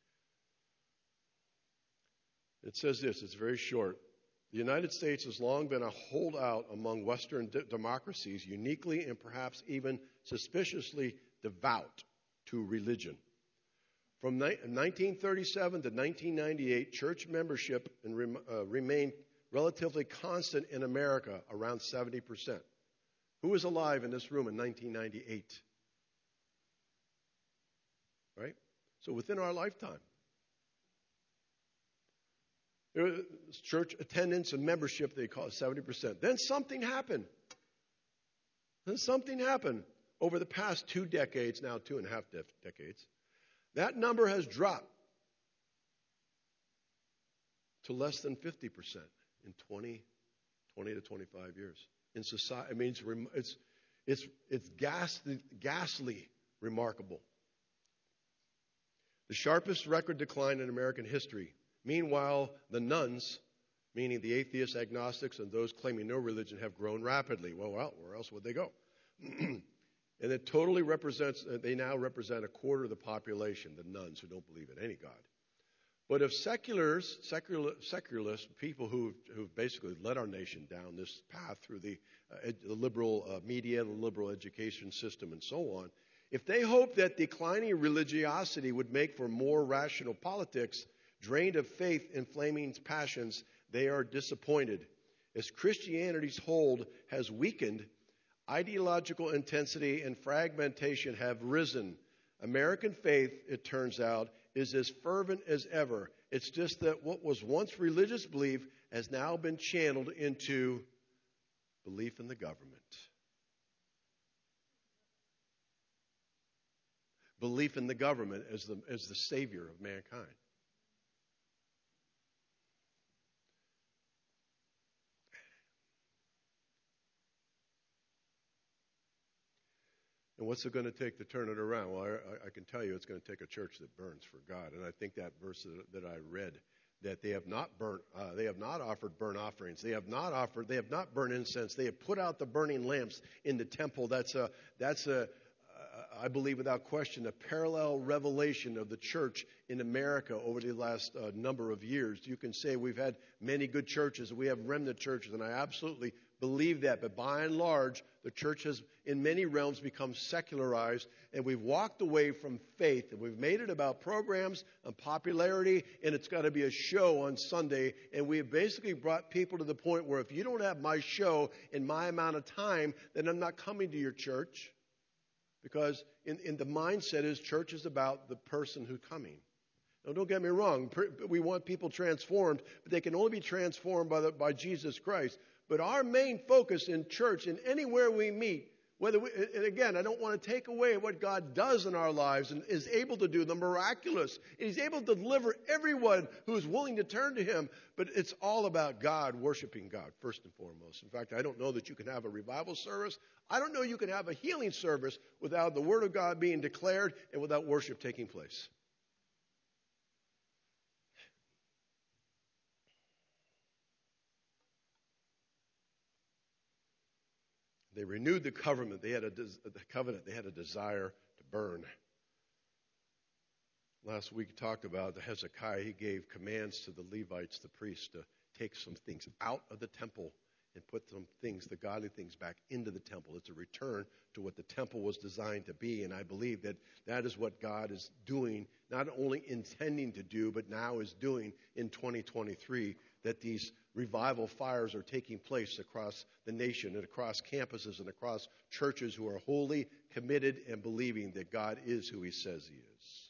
It says this. It's very short. The United States has long been a holdout among Western democracies, uniquely and perhaps even suspiciously devout to religion. From 1937 to 1998, church membership remained relatively constant in America, around 70%. Who was alive in this room in 1998? Right? So within our lifetime. Church attendance and membership, they call it 70%. Then something happened. Over the past 2 decades, now 2.5 decades. That number has dropped to less than 50% in 20 to 25 years. In society, I mean, it's ghastly remarkable. The sharpest record decline in American history. Meanwhile, the nones, meaning the atheists, agnostics, and those claiming no religion, have grown rapidly. Well, where else would they go? And it totally they now represent a quarter of the population, the nones who don't believe in any God. But if secularists, people who've basically led our nation down this path through the liberal media, the liberal education system, and so on, if they hope that declining religiosity would make for more rational politics, drained of faith, inflaming passions, they are disappointed. As Christianity's hold has weakened, ideological intensity and fragmentation have risen. American faith, it turns out, is as fervent as ever. It's just that what was once religious belief has now been channeled into belief in the government. Belief in the government as the savior of mankind. And what's it going to take to turn it around? Well, I can tell you it's going to take a church that burns for God. And I think that verse that I read, that they have not offered burnt offerings. They have not burned incense. They have put out the burning lamps in the temple. That's I believe without question, a parallel revelation of the church in America over the last number of years. You can say we've had many good churches, we have remnant churches, and I absolutely believe that. But by and large, the church has, in many realms, become secularized, and we've walked away from faith, and we've made it about programs and popularity, and it's got to be a show on Sunday, and we have basically brought people to the point where if you don't have my show in my amount of time, then I'm not coming to your church. Because in the mindset is church is about the person who's coming. Now, don't get me wrong. We want people transformed, but they can only be transformed by Jesus Christ. But our main focus in church, in anywhere we meet, and again, I don't want to take away what God does in our lives and is able to do, the miraculous. He's able to deliver everyone who is willing to turn to Him. But it's all about God, worshiping God, first and foremost. In fact, I don't know that you can have a revival service. I don't know you can have a healing service without the Word of God being declared and without worship taking place. They renewed the covenant. They had a desire to burn. Last week we talked about Hezekiah. He gave commands to the Levites, the priests, to take some things out of the temple and put some things, the godly things, back into the temple. It's a return to what the temple was designed to be, and I believe that that is what God is doing, not only intending to do, but now is doing in 2023, that these revival fires are taking place across the nation and across campuses and across churches who are wholly committed and believing that God is who He says He is.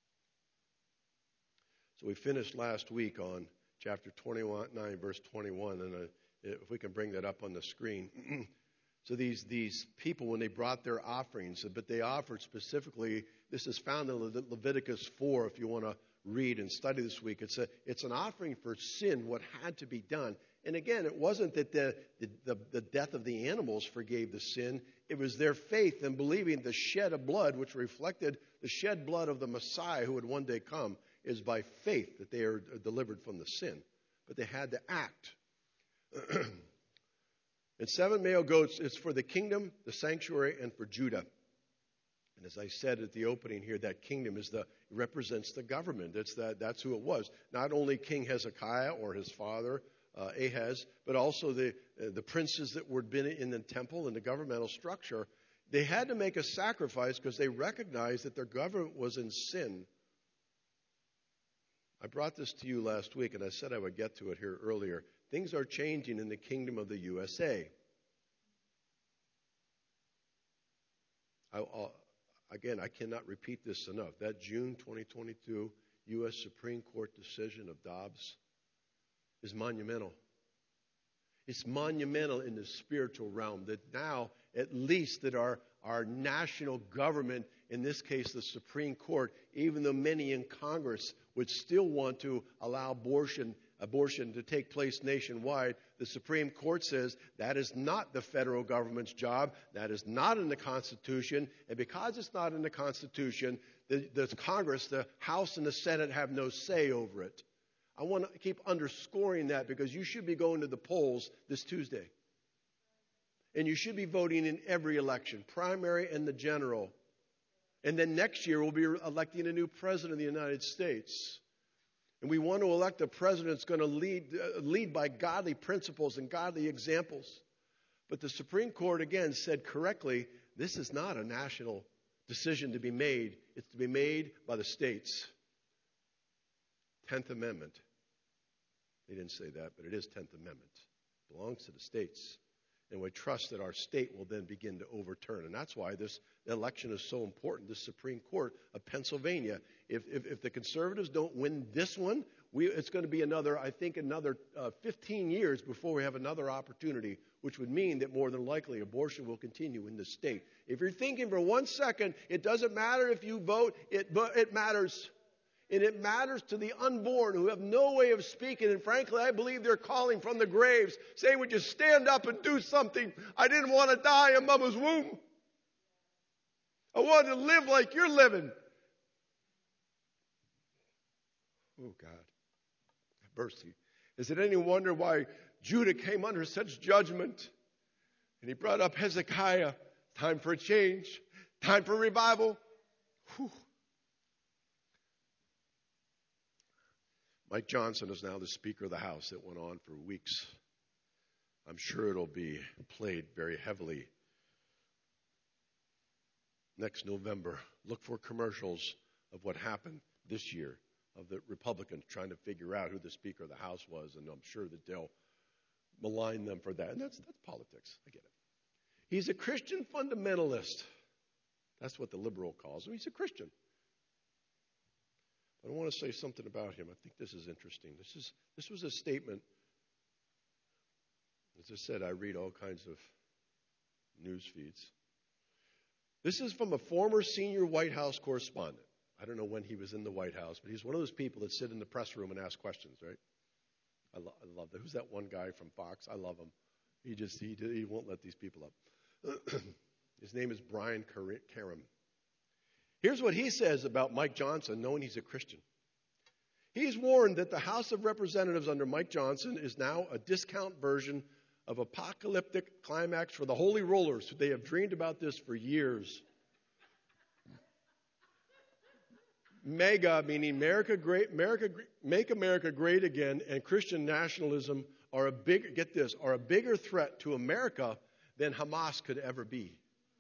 So we finished last week on chapter 29, verse 21, and if we can bring that up on the screen. So these people, when they brought their offerings, but they offered specifically, this is found in Leviticus 4, if you want to read and study this week. It's an offering for sin, what had to be done. And again, it wasn't that the death of the animals forgave the sin. It was their faith in believing the shed of blood, which reflected the shed blood of the Messiah who would one day come, is by faith that they are delivered from the sin. But they had to act. And 7 male goats is for the kingdom, the sanctuary, and for Judah. And as I said at the opening here, that kingdom represents the government. That's who it was. Not only King Hezekiah or his father Ahaz, but also the princes that were been in the temple and the governmental structure. They had to make a sacrifice because they recognized that their government was in sin. I brought this to you last week, and I said I would get to it here earlier. Things are changing in the kingdom of the USA. Again, I cannot repeat this enough. That June 2022 U.S. Supreme Court decision of Dobbs is monumental. It's monumental in the spiritual realm that now, at least, that our national government, in this case the Supreme Court, even though many in Congress would still want to allow abortion to take place nationwide, the Supreme Court says that is not the federal government's job. That is not in the Constitution. And because it's not in the Constitution, the Congress, the House and the Senate have no say over it. I want to keep underscoring that because you should be going to the polls this Tuesday. And you should be voting in every election, primary and the general. And then next year we'll be electing a new president of the United States. And we want to elect a president that's going to lead by godly principles and godly examples. But the Supreme Court, again, said correctly, this is not a national decision to be made. It's to be made by the states. 10th Amendment. They didn't say that, but it is 10th Amendment. It belongs to the states. And we trust that our state will then begin to overturn. And that's why this election is so important, the Supreme Court of Pennsylvania. If the conservatives don't win this one, it's going to be another 15 years before we have another opportunity, which would mean that more than likely abortion will continue in this state. If you're thinking for 1 second, it doesn't matter if you vote, it matters. And it matters to the unborn who have no way of speaking. And frankly, I believe they're calling from the graves, saying, would you stand up and do something? I didn't want to die in Mama's womb. I wanted to live like you're living. Oh, God. Have mercy. Is it any wonder why Judah came under such judgment? And he brought up Hezekiah. Time for a change. Time for revival. Whew. Mike Johnson is now the Speaker of the House. It went on for weeks. I'm sure it'll be played very heavily next November. Look for commercials of what happened this year, of the Republicans trying to figure out who the Speaker of the House was, and I'm sure that they'll malign them for that. And that's politics. I get it. He's a Christian fundamentalist. That's what the liberal calls him. He's a Christian. I want to say something about him. I think this is interesting. This was a statement. As I said, I read all kinds of news feeds. This is from a former senior White House correspondent. I don't know when he was in the White House, but he's one of those people that sit in the press room and ask questions, right? I love that. Who's that one guy from Fox? I love him. He won't let these people up. His name is Brian Karem. Here's what he says about Mike Johnson, knowing he's a Christian. He's warned that the House of Representatives under Mike Johnson is now a discount version of apocalyptic climax for the holy rollers. They have dreamed about this for years. MEGA, meaning America Great, Make America Great Again, and Christian nationalism are a bigger threat to America than Hamas could ever be.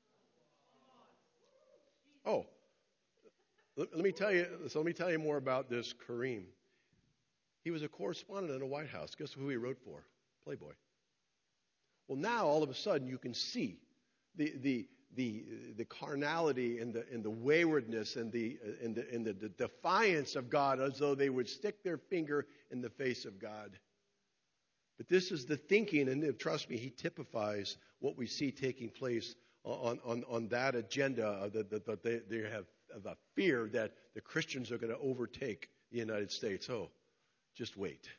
Oh. Let me tell you more about this Kareem. He was a correspondent in the White House. Guess who he wrote for? Playboy. Well, now all of a sudden you can see the carnality and the waywardness and the defiance of God, as though they would stick their finger in the face of God. But this is the thinking, and trust me, he typifies what we see taking place on that agenda that they have. Of a fear that the Christians are going to overtake the United States. Oh, just wait.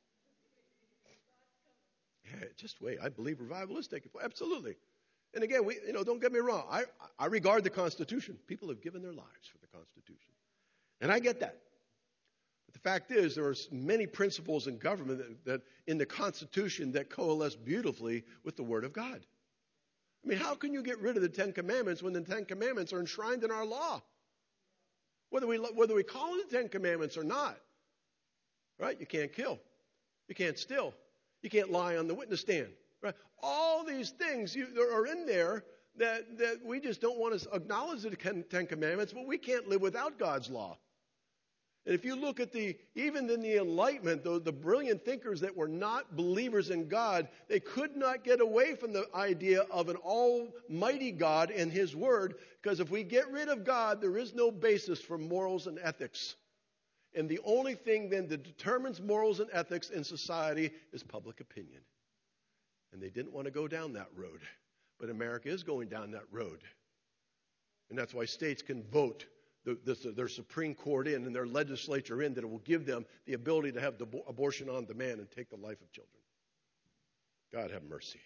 Yeah, just wait. I believe revival is taking place. Absolutely. And again, don't get me wrong. I regard the Constitution. People have given their lives for the Constitution. And I get that. But the fact is, there are many principles in government that in the Constitution that coalesce beautifully with the Word of God. I mean, how can you get rid of the Ten Commandments when the Ten Commandments are enshrined in our law? Whether we call them the Ten Commandments or not, right? You can't kill. You can't steal. You can't lie on the witness stand. Right? All these things are in there that we just don't want to acknowledge the Ten Commandments, but we can't live without God's law. And if you look at even in the Enlightenment, the brilliant thinkers that were not believers in God, they could not get away from the idea of an almighty God and His Word, because if we get rid of God, there is no basis for morals and ethics. And the only thing then that determines morals and ethics in society is public opinion. And they didn't want to go down that road. But America is going down that road. And that's why states can vote their Supreme Court in and their legislature in, that it will give them the ability to have abortion on demand and take the life of children. God have mercy.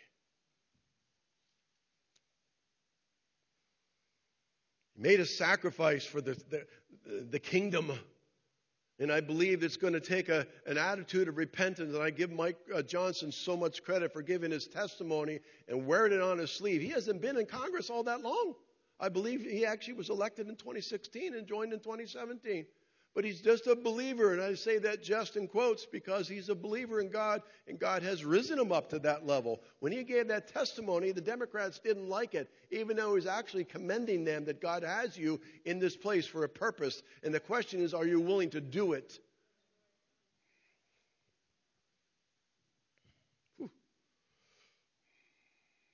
He made a sacrifice for the kingdom. And I believe it's going to take an attitude of repentance. And I give Mike Johnson so much credit for giving his testimony and wearing it on his sleeve. He hasn't been in Congress all that long. I believe he actually was elected in 2016 and joined in 2017. But he's just a believer, and I say that just in quotes because he's a believer in God, and God has risen him up to that level. When he gave that testimony, the Democrats didn't like it, even though he's actually commending them that God has you in this place for a purpose. And the question is, are you willing to do it? Whew.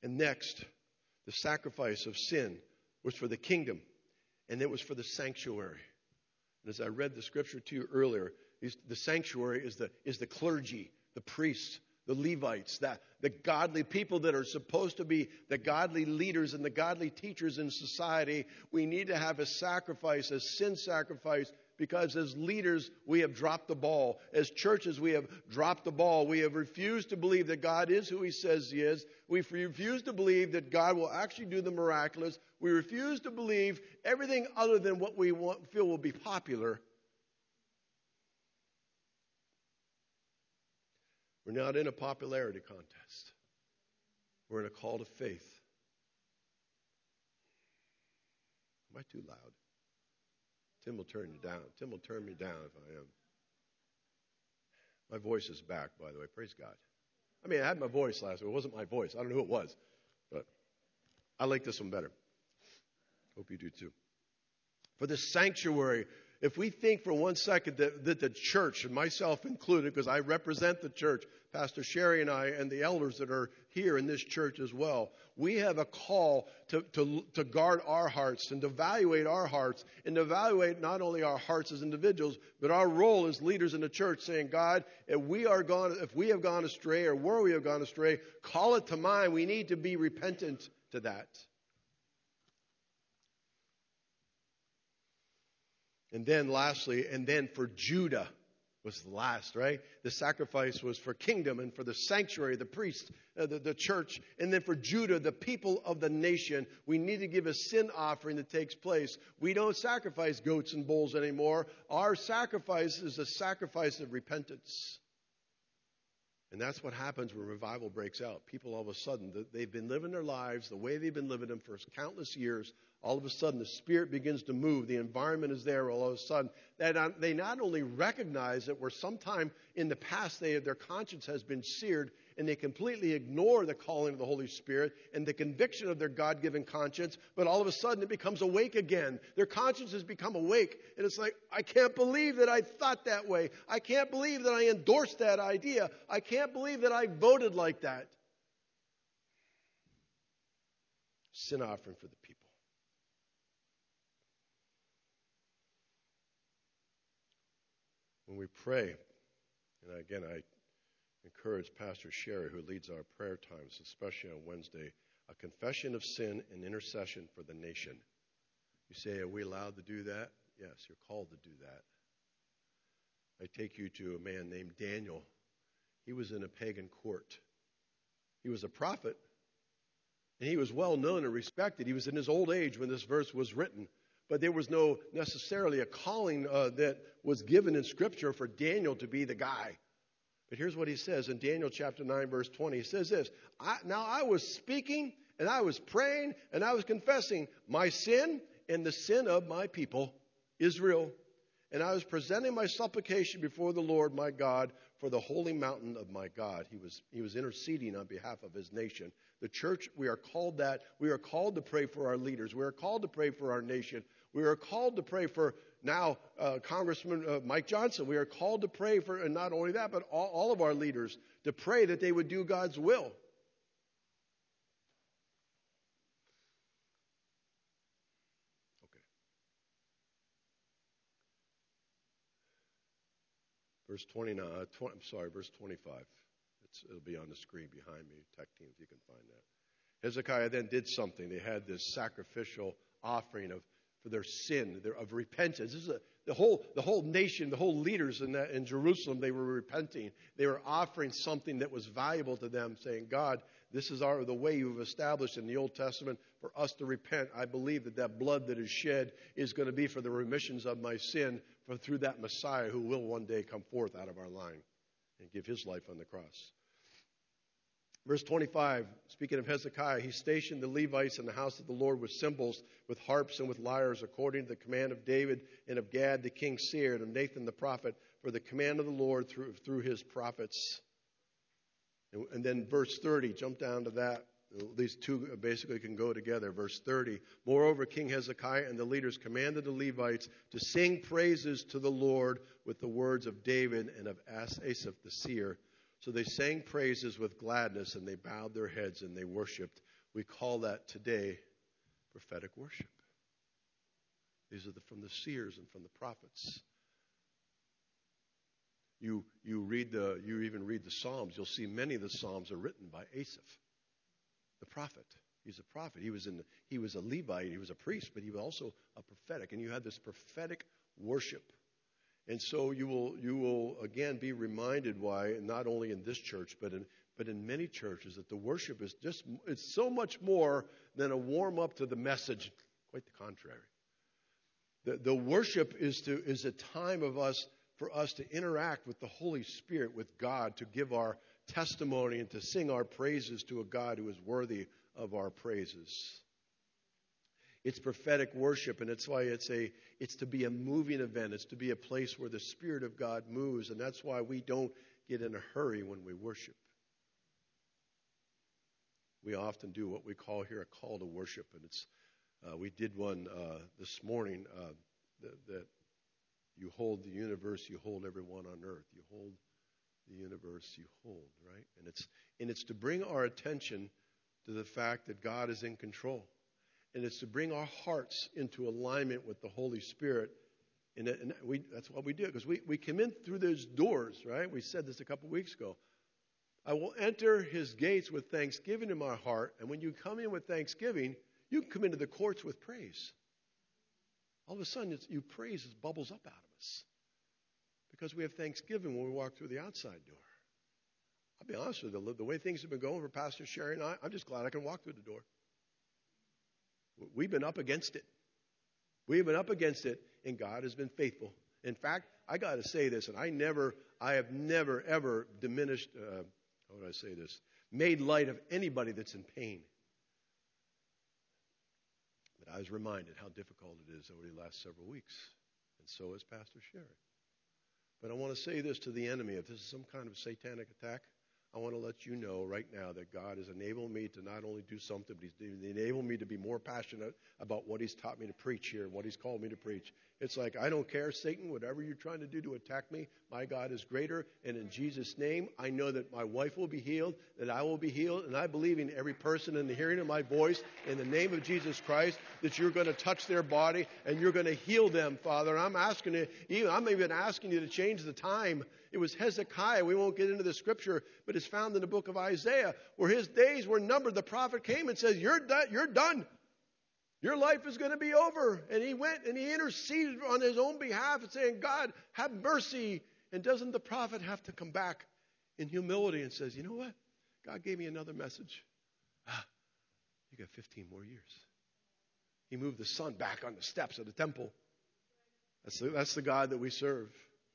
And next, the sacrifice of sin was for the kingdom, and it was for the sanctuary. And as I read the scripture to you earlier, the sanctuary is the clergy, the priests, the Levites, the godly people that are supposed to be the godly leaders and the godly teachers in society. We need to have a sacrifice, a sin sacrifice, because as leaders, we have dropped the ball. As churches, we have dropped the ball. We have refused to believe that God is who He says He is. We refuse to believe that God will actually do the miraculous. We refuse to believe everything other than what we feel will be popular. We're not in a popularity contest. We're in a call to faith. Am I too loud? Tim will turn you down. Tim will turn me down if I am. My voice is back, by the way. Praise God. I mean, I had my voice last week. It wasn't my voice. I don't know who it was. But I like this one better. Hope you do too. For the sanctuary, if we think for 1 second that the church, and myself included, because I represent the church, Pastor Sherry and I, and the elders that are here in this church as well, we have a call to guard our hearts and to evaluate our hearts and to evaluate not only our hearts as individuals, but our role as leaders in the church, saying, God, if we have gone astray or where we have gone astray, call it to mind. We need to be repentant to that. And then lastly, for Judah was the last, right? The sacrifice was for kingdom and for the sanctuary, the priest, the church. And then for Judah, the people of the nation, we need to give a sin offering that takes place. We don't sacrifice goats and bulls anymore. Our sacrifice is a sacrifice of repentance. And that's what happens when revival breaks out. People all of a sudden, they've been living their lives the way they've been living them for countless years. All of a sudden, the Spirit begins to move. The environment is there all of a sudden. They not only recognize that where sometime in the past their conscience has been seared, and they completely ignore the calling of the Holy Spirit and the conviction of their God-given conscience, but all of a sudden it becomes awake again. Their conscience has become awake, and it's like, I can't believe that I thought that way. I can't believe that I endorsed that idea. I can't believe that I voted like that. Sin offering for the people. When we pray, and again, I encourage Pastor Sherry, who leads our prayer times, especially on Wednesday, a confession of sin and intercession for the nation. You say, are we allowed to do that? Yes, you're called to do that. I take you to a man named Daniel. He was in a pagan court. He was a prophet, and he was well known and respected. He was in his old age when this verse was written. But there was no necessarily a calling that was given in Scripture for Daniel to be the guy. But here's what he says in Daniel chapter 9, verse 20. He says this, Now I was speaking, and I was praying, and I was confessing my sin and the sin of my people, Israel. And I was presenting my supplication before the Lord my God for the holy mountain of my God. He was interceding on behalf of his nation. The church, we are called that. We are called to pray for our leaders. We are called to pray for our nation. We are called to pray for now Congressman Mike Johnson. We are called to pray for, and not only that, but all of our leaders, to pray that they would do God's will. Okay. Verse 29. Verse 25. It'll be on the screen behind me. Tech team, if you can find that. Hezekiah then did something. They had this sacrificial offering for their sin, of repentance. This is the whole nation, the whole leaders in Jerusalem, they were repenting. They were offering something that was valuable to them, saying, God, this is the way you've established in the Old Testament for us to repent. I believe that blood that is shed is going to be for the remissions of my sin through that Messiah who will one day come forth out of our line and give his life on the cross. Verse 25, speaking of Hezekiah, he stationed the Levites in the house of the Lord with cymbals, with harps, and with lyres, according to the command of David and of Gad the king seer, and of Nathan the prophet, for the command of the Lord through his prophets. And then verse 30, jump down to that. These two basically can go together. Verse 30, moreover, King Hezekiah and the leaders commanded the Levites to sing praises to the Lord with the words of David and of Asaph the seer. So they sang praises with gladness, and they bowed their heads and they worshipped We call that today prophetic worship. These are from the seers and from the prophets. You even read the Psalms. You'll see many of the Psalms are written by Asaph, the prophet. He's a prophet. He was a Levite. He was a priest, but he was also a prophetic. And you had this prophetic worship. And so you will again be reminded why, not only in this church, but in many churches, that the worship is it's so much more than a warm up to the message. Quite the contrary. The worship is a time for us to interact with the Holy Spirit, with God, to give our testimony and to sing our praises to a God who is worthy of our praises. It's prophetic worship, and it's why it's to be a moving event. It's to be a place where the Spirit of God moves, and that's why we don't get in a hurry when we worship. We often do what we call here a call to worship, and it's we did one this morning that you hold the universe, you hold everyone on earth. You hold the universe, you hold, right? And it's to bring our attention to the fact that God is in control. And it's to bring our hearts into alignment with the Holy Spirit. And that's what we do, because we come in through those doors, right? We said this a couple weeks ago. I will enter his gates with thanksgiving in my heart. And when you come in with thanksgiving, you can come into the courts with praise. All of a sudden, praise bubbles up out of us. Because we have thanksgiving when we walk through the outside door. I'll be honest with you, the way things have been going for Pastor Sherry and I'm just glad I can walk through the door. We've been up against it. We've been up against it, and God has been faithful. In fact, I got to say this, and I have never, ever diminished, how would I say this, made light of anybody that's in pain. But I was reminded how difficult it is over the last several weeks, and so is Pastor Sherry. But I want to say this to the enemy. If this is some kind of satanic attack, I want to let you know right now that God has enabled me to not only do something, but He's enabled me to be more passionate about what He's taught me to preach here and what He's called me to preach. It's like, I don't care, Satan, whatever you're trying to do to attack me, my God is greater. And in Jesus' name, I know that my wife will be healed, that I will be healed. And I believe in every person in the hearing of my voice, in the name of Jesus Christ, that you're going to touch their body and you're going to heal them, Father. And I'm even asking you to change the time. It was Hezekiah. We won't get into the scripture, but it's found in the book of Isaiah, where his days were numbered. The prophet came and says, you're done. Your life is going to be over. And he went and he interceded on his own behalf and saying, God, have mercy. And doesn't the prophet have to come back in humility and says, you know what? God gave me another message. You got 15 more years. He moved the sun back on the steps of the temple. That's the God that we serve.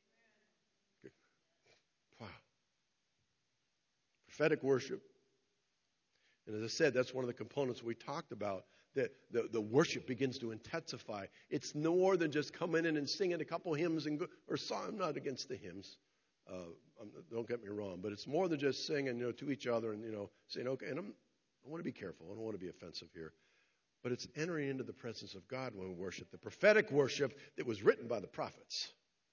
Wow. Prophetic worship. And as I said, that's one of the components we talked about, that the worship begins to intensify. It's no more than just coming in and singing a couple hymns or song. I'm not against the hymns. Don't get me wrong. But it's more than just singing, to each other and, saying, okay, and I want to be careful. I don't want to be offensive here. But it's entering into the presence of God when we worship. The prophetic worship that was written by the prophets.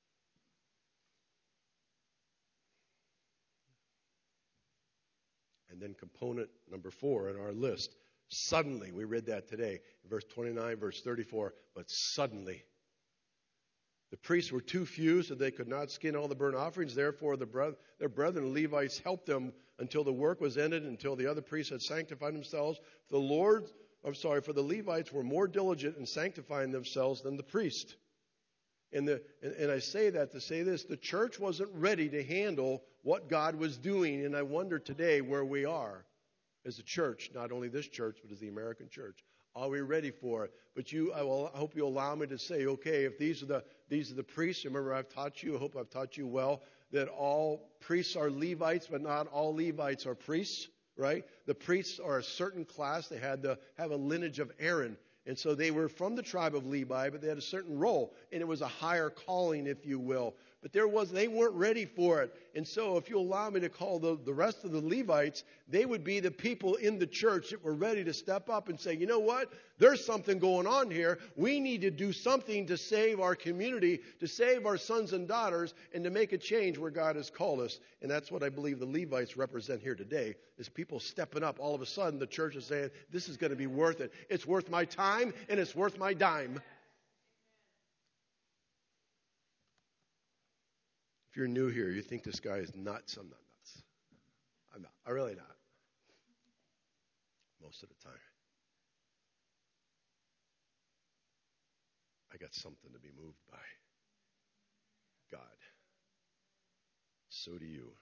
And then component number 4 in our list. Suddenly, we read that today, verse 29, verse 34, but suddenly. The priests were too few, so they could not skin all the burnt offerings. Therefore, their brethren, the Levites, helped them until the work was ended, until the other priests had sanctified themselves. For the Levites were more diligent in sanctifying themselves than the priest. And I say that to say this, the church wasn't ready to handle what God was doing, and I wonder today where we are as a church, not only this church, but as the American church. Are we ready for it? But I hope you allow me to say, okay, if these are the priests, remember I hope I've taught you well, that all priests are Levites, but not all Levites are priests, right? The priests are a certain class. They had to have a lineage of Aaron. And so they were from the tribe of Levi, but they had a certain role. And it was a higher calling, if you will. but they weren't ready for it. And so if you allow me to call the rest of the Levites, they would be the people in the church that were ready to step up and say, you know what? There's something going on here. We need to do something to save our community, to save our sons and daughters, and to make a change where God has called us. And that's what I believe the Levites represent here today, is people stepping up. All of a sudden, the church is saying, this is going to be worth it. It's worth my time, and it's worth my dime. If you're new here, you think this guy is nuts. I'm not nuts. I'm not. I'm really not. Most of the time. I got something to be moved by. God. So do you.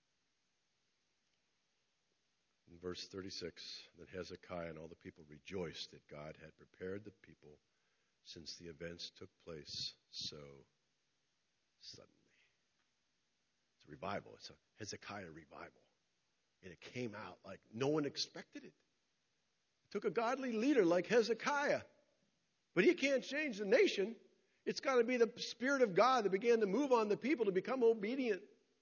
In verse 36, then Hezekiah and all the people rejoiced that God had prepared the people since the events took place so suddenly. It's a revival. It's a Hezekiah revival. And it came out like no one expected it. It took a godly leader like Hezekiah. But he can't change the nation. It's got to be the Spirit of God that began to move on the people to become obedient.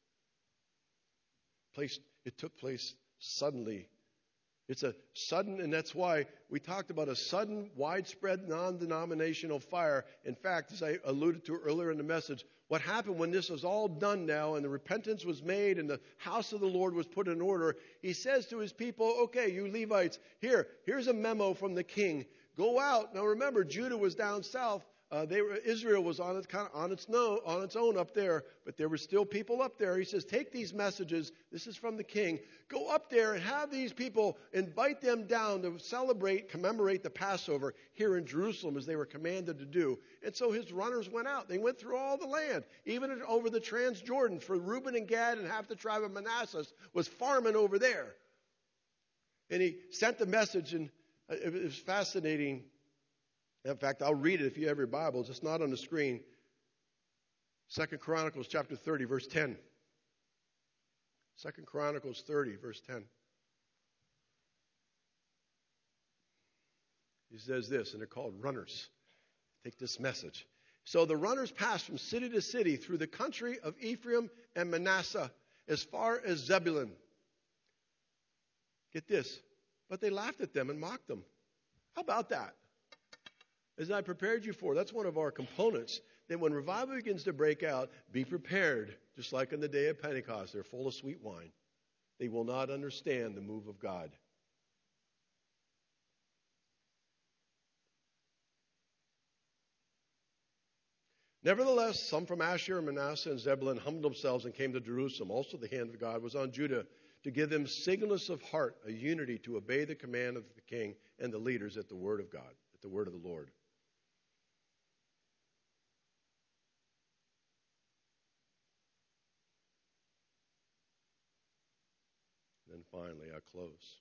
It took place suddenly. It's a sudden, and that's why we talked about a sudden, widespread, non-denominational fire. In fact, as I alluded to earlier in the message, what happened when this was all done now and the repentance was made and the house of the Lord was put in order, he says to his people, okay, you Levites, here's a memo from the king. Go out. Now remember, Judah was down south. Israel was on its own up there, but there were still people up there. He says, take these messages. This is from the king. Go up there and have these people, invite them down to commemorate the Passover here in Jerusalem as they were commanded to do. And so his runners went out. They went through all the land, even over the Transjordan. For Reuben and Gad and half the tribe of Manasseh was farming over there. And he sent the message, and it was fascinating. In fact, I'll read it if you have your Bibles. It's not on the screen. 2 Chronicles chapter 30, verse 10. 2 Chronicles 30, verse 10. He says this, and they're called runners. Take this message. So the runners passed from city to city through the country of Ephraim and Manasseh as far as Zebulun. Get this. But they laughed at them and mocked them. How about that? As I prepared you for, that's one of our components. That when revival begins to break out, be prepared. Just like on the day of Pentecost, they're full of sweet wine. They will not understand the move of God. Nevertheless, some from Asher, Manasseh, and Zebulun humbled themselves and came to Jerusalem. Also the hand of God was on Judah to give them singleness of heart, a unity to obey the command of the king and the leaders at the word of God, at the word of the Lord. And finally, I close.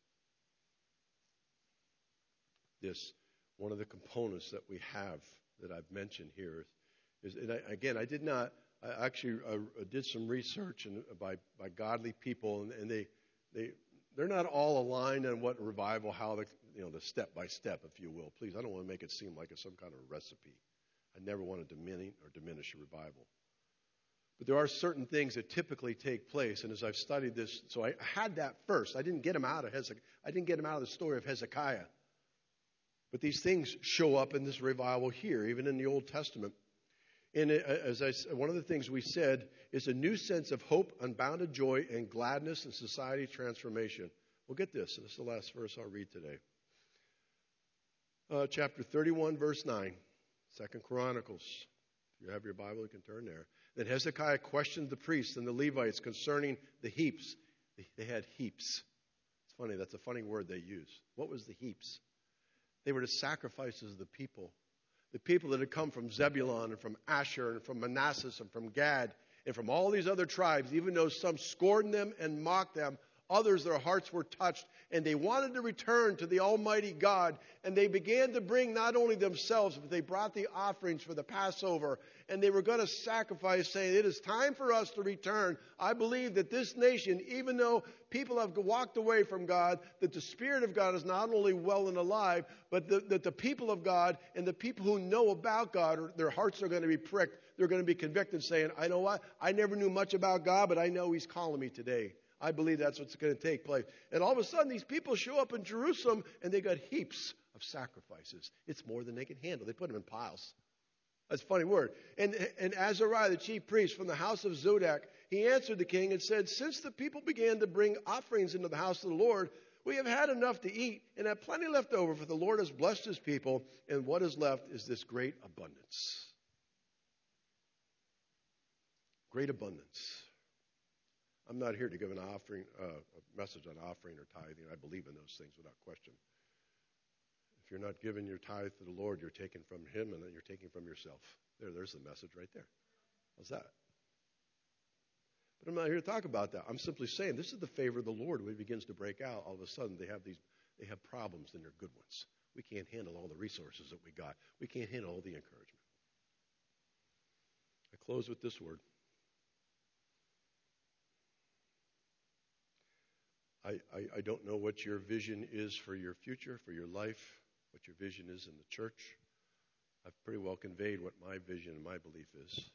One of the components that we have that I've mentioned here is and I did some research by godly people, and they're not all aligned on what revival, how the step by step, if you will. Please, I don't want to make it seem like it's some kind of recipe. I never want to diminish a revival. But there are certain things that typically take place, and as I've studied this, so I had that first. I didn't get them out of the story of Hezekiah. But these things show up in this revival here, even in the Old Testament. And one of the things we said is a new sense of hope, unbounded joy, and gladness in society transformation. Well, get this. This is the last verse I'll read today. Chapter 31, verse 9, 2 Chronicles. If you have your Bible, you can turn there. Then Hezekiah questioned the priests and the Levites concerning the heaps. They had heaps. It's funny. That's a funny word they use. What was the heaps? They were the sacrifices of the people. The people that had come from Zebulun and from Asher and from Manasseh and from Gad and from all these other tribes, even though some scorned them and mocked them, others, their hearts were touched, and they wanted to return to the Almighty God. And they began to bring not only themselves, but they brought the offerings for the Passover. And they were going to sacrifice, saying, it is time for us to return. I believe that this nation, even though people have walked away from God, that the Spirit of God is not only well and alive, but that the people of God and the people who know about God, their hearts are going to be pricked. they're going to be convicted saying, I know what? I never knew much about God, but I know He's calling me today. I believe that's what's going to take place. And all of a sudden, these people show up in Jerusalem, and they got heaps of sacrifices. It's more than they can handle. They put them in piles. That's a funny word. And Azariah, the chief priest from the house of Zodok, he answered the king and said, since the people began to bring offerings into the house of the Lord, we have had enough to eat and have plenty left over, for the Lord has blessed His people, and what is left is this great abundance. Great abundance. I'm not here to give a message on offering or tithing. I believe in those things without question. If you're not giving your tithe to the Lord, you're taking from Him, and then you're taking from yourself. There's the message right there. How's that? But I'm not here to talk about that. I'm simply saying this is the favor of the Lord. When it begins to break out, all of a sudden they have problems, and they're good ones. We can't handle all the resources that we got. We can't handle all the encouragement. I close with this word. I don't know what your vision is for your future, for your life, what your vision is in the church. I've pretty well conveyed what my vision and my belief is.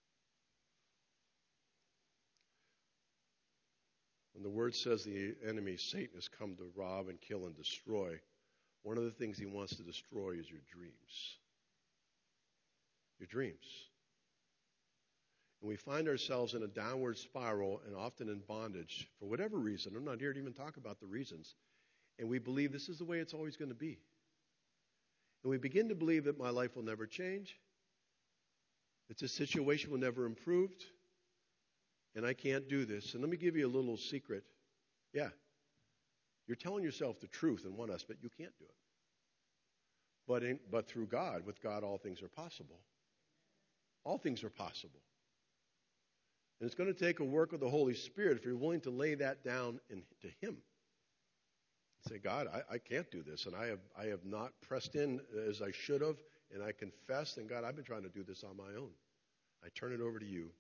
When the word says the enemy, Satan, has come to rob and kill and destroy, one of the things he wants to destroy is your dreams. Your dreams. And we find ourselves in a downward spiral and often in bondage for whatever reason. I'm not here to even talk about the reasons. And we believe this is the way it's always going to be. And we begin to believe that my life will never change, that this situation will never improve, and I can't do this. And let me give you a little secret. Yeah, you're telling yourself the truth in one aspect. You can't do it. But through God, with God, all things are possible. All things are possible. And it's going to take a work of the Holy Spirit if you're willing to lay that down to Him. Say, God, I can't do this, and I have not pressed in as I should have, and I confess, and God, I've been trying to do this on my own. I turn it over to You.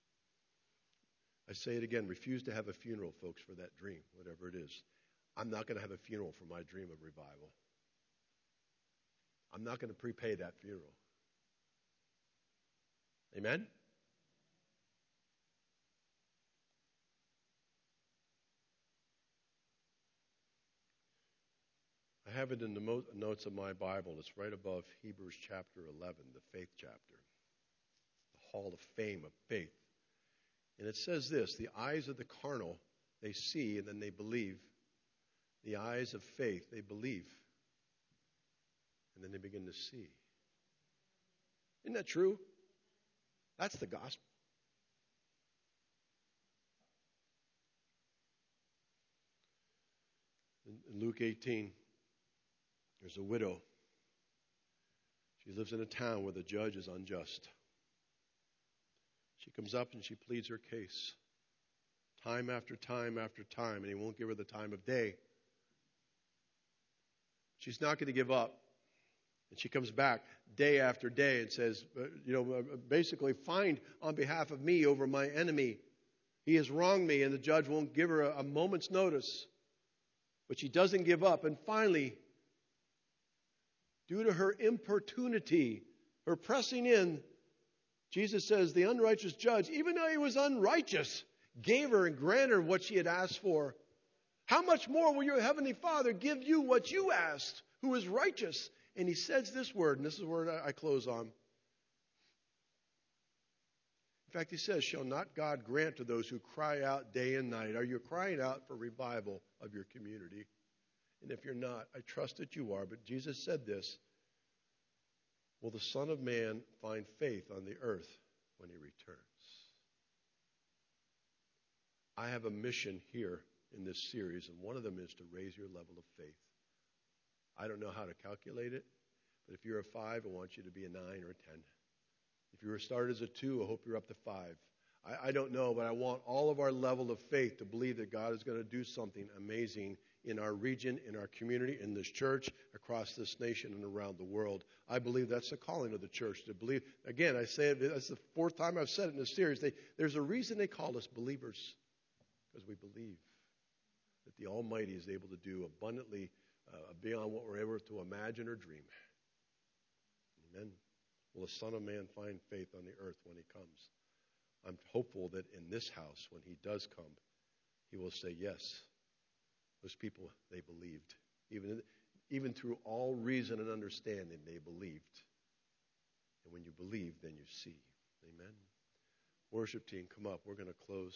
I say it again, refuse to have a funeral, folks, for that dream, whatever it is. I'm not going to have a funeral for my dream of revival. I'm not going to prepay that funeral. Amen? I have it in the notes of my Bible. It's right above Hebrews chapter 11, the faith chapter, the hall of fame of faith. And it says this, the eyes of the carnal, they see and then they believe. The eyes of faith, they believe. And then they begin to see. Isn't that true? That's the gospel. In Luke 18, there's a widow. She lives in a town where the judge is unjust. She comes up and she pleads her case. Time after time after time, and he won't give her the time of day. She's not going to give up. And she comes back day after day and says, basically, find on behalf of me over my enemy. He has wronged me, and the judge won't give her a moment's notice. But she doesn't give up. And finally, due to her importunity, her pressing in, Jesus says the unrighteous judge, even though he was unrighteous, gave her and granted her what she had asked for. How much more will your heavenly Father give you what you asked, who is righteous? And he says this word, and this is the word I close on. In fact, he says, shall not God grant to those who cry out day and night? Are you crying out for revival of your community? And if you're not, I trust that you are. But Jesus said this, will the Son of Man find faith on the earth when he returns? I have a mission here in this series, and one of them is to raise your level of faith. I don't know how to calculate it, but if you're a 5, I want you to be a 9 or a 10. If you were started as a 2, I hope you're up to 5. I don't know, but I want all of our level of faith to believe that God is going to do something amazing in our region, in our community, in this church, across this nation, and around the world. I believe that's the calling of the church, to believe. Again, I say it, that's the 4th time I've said it in this series. There's a reason they call us believers, because we believe that the Almighty is able to do abundantly beyond what we're able to imagine or dream. Amen. will the Son of Man find faith on the earth when he comes? I'm hopeful that in this house, when he does come, he will say, yes, those people, they believed. Even through all reason and understanding, they believed. And when you believe, then you see. Amen. Worship team, come up. We're going to close.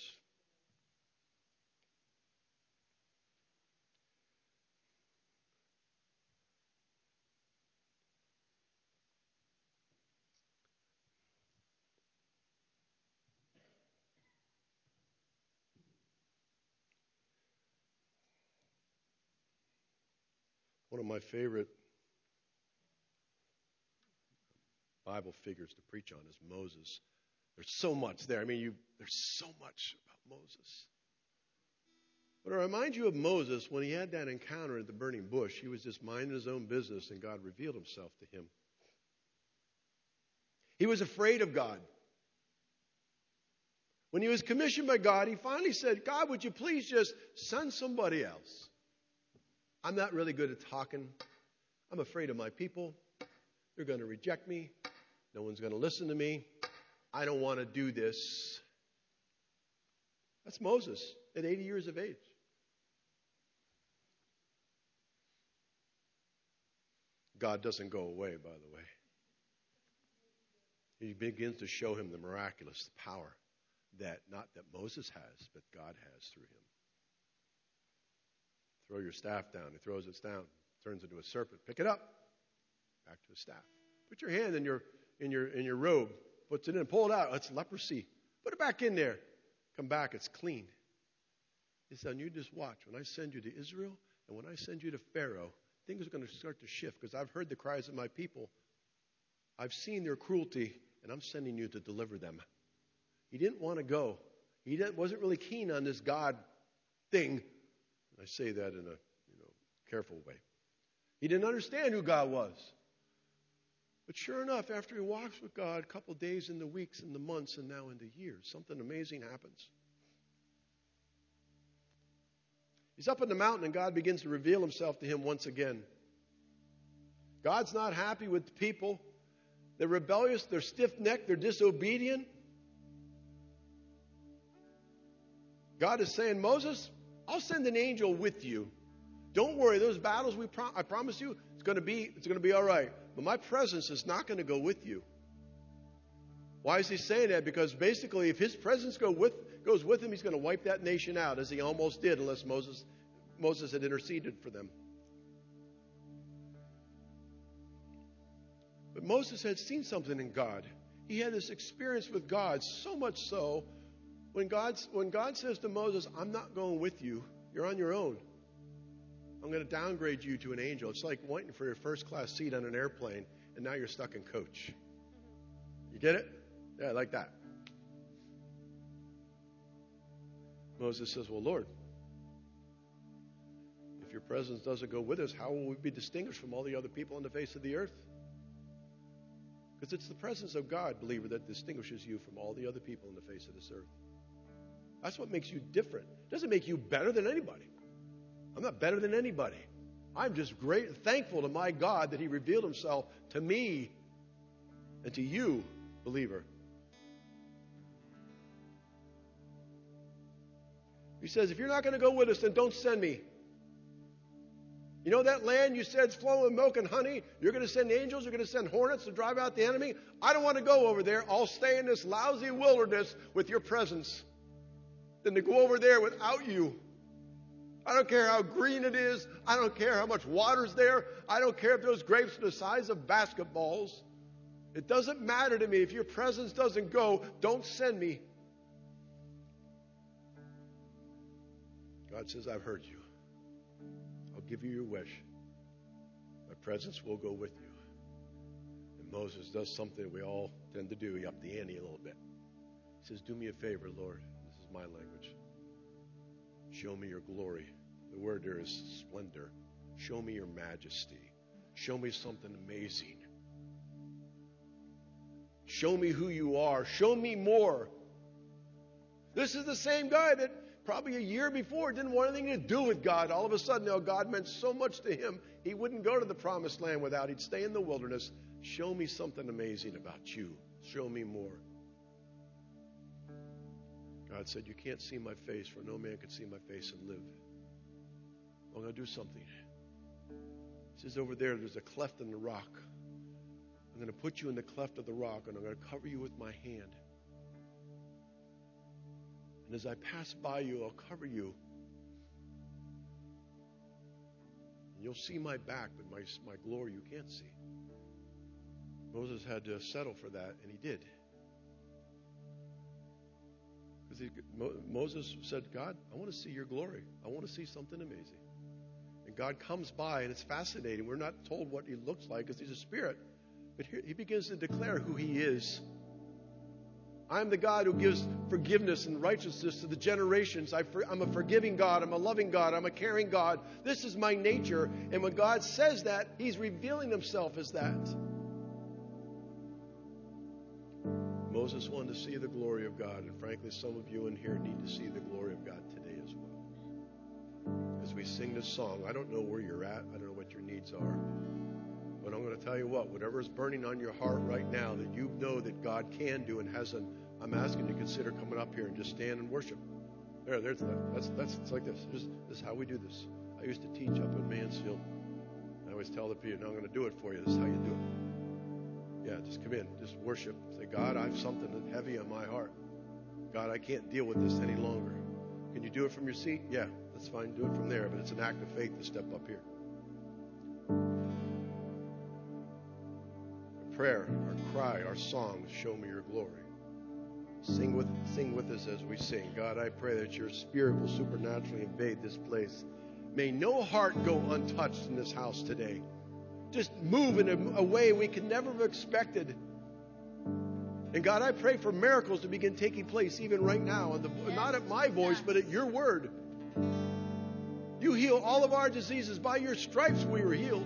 One of my favorite Bible figures to preach on is Moses. There's so much there. I mean, there's so much about Moses. But I remind you of Moses when he had that encounter at the burning bush. He was just minding his own business, and God revealed himself to him. He was afraid of God. When he was commissioned by God, he finally said, God, would you please just send somebody else? I'm not really good at talking. I'm afraid of my people. They're going to reject me. No one's going to listen to me. I don't want to do this. That's Moses at 80 years of age. God doesn't go away, by the way. He begins to show him the miraculous power that not that Moses has, but God has through him. Throw your staff down. He throws it down, turns into a serpent. Pick it up. Back to a staff. Put your hand in your robe. Puts it in. Pull it out. It's leprosy. Put it back in there. Come back. It's clean. He said, you just watch. When I send you to Israel and when I send you to Pharaoh, things are going to start to shift because I've heard the cries of my people. I've seen their cruelty, and I'm sending you to deliver them. He didn't want to go. He wasn't really keen on this God thing. I say that in a careful way. He didn't understand who God was. But sure enough, after he walks with God, a couple of days into weeks, into months, and now into years, something amazing happens. He's up on the mountain, and God begins to reveal himself to him once again. God's not happy with the people. They're rebellious, they're stiff-necked, they're disobedient. God is saying, Moses, I'll send an angel with you. Don't worry, those battles I promise you, it's going to be all right. But my presence is not going to go with you. Why is he saying that? Because basically, if his presence goes with him, he's going to wipe that nation out, as he almost did, unless Moses had interceded for them. But Moses had seen something in God. He had this experience with God, so much so, when God says to Moses, I'm not going with you, you're on your own. I'm going to downgrade you to an angel. It's like waiting for your first-class seat on an airplane, and now you're stuck in coach. You get it? Yeah, like that. Moses says, well, Lord, if your presence doesn't go with us, how will we be distinguished from all the other people on the face of the earth? Because it's the presence of God, believer, that distinguishes you from all the other people on the face of this earth. That's what makes you different. It doesn't make you better than anybody. I'm not better than anybody. I'm just thankful to my God that he revealed himself to me and to you, believer. He says, if you're not going to go with us, then don't send me. You know that land you said is flowing with milk and honey? You're going to send angels, you're going to send hornets to drive out the enemy? I don't want to go over there. I'll stay in this lousy wilderness with your presence than to go over there without you. I don't care how green it is. I don't care how much water's there. I don't care if those grapes are the size of basketballs. It doesn't matter to me. If your presence doesn't go, don't send me. God says, I've heard you. I'll give you your wish. My presence will go with you. And Moses does something we all tend to do. He upped the ante a little bit. He says, do me a favor, Lord. This is my language. Show me your glory. The word there is splendor. Show me your majesty. Show me something amazing. Show me who you are. Show me more. This is the same guy that probably a year before didn't want anything to do with God. All of a sudden, now God meant so much to him, he wouldn't go to the promised land without. He'd stay in the wilderness. Show me something amazing about you. Show me more. God said, you can't see my face, for no man can see my face and live. I'm going to do something. He says over there's a cleft in the rock. I'm going to put you in the cleft of the rock, and I'm going to cover you with my hand. And as I pass by you, I'll cover you. And you'll see my back, but my glory you can't see. Moses had to settle for that, and he did. Because Moses said, God, I want to see your glory. I want to see something amazing. And God comes by, and it's fascinating. We're not told what he looks like because he's a spirit. But here he begins to declare who he is. I'm the God who gives forgiveness and righteousness to the generations. I'm a forgiving God. I'm a loving God. I'm a caring God. This is my nature. And when God says that, he's revealing himself as that. Moses wanted to see the glory of God. And frankly, some of you in here need to see the glory of God today as well. As we sing this song, I don't know where you're at. I don't know what your needs are. But I'm going to tell you whatever is burning on your heart right now that you know that God can do and hasn't, I'm asking you to consider coming up here and just stand and worship. There's that. That's it's like this. This is how we do this. I used to teach up in Mansfield. I always tell the people, I'm going to do it for you. This is how you do it. Yeah, just come in. Just worship. Say, God, I have something heavy on my heart. God, I can't deal with this any longer. Can you do it from your seat? Yeah, that's fine. Do it from there. But it's an act of faith to step up here. Prayer, our cry, our song, show me your glory. Sing with us as we sing. God, I pray that your spirit will supernaturally invade this place. May no heart go untouched in this house today. Just move in a way we could never have expected. And God, I pray for miracles to begin taking place even right now. Not at my voice, but at your word. You heal all of our diseases. By your stripes we were healed.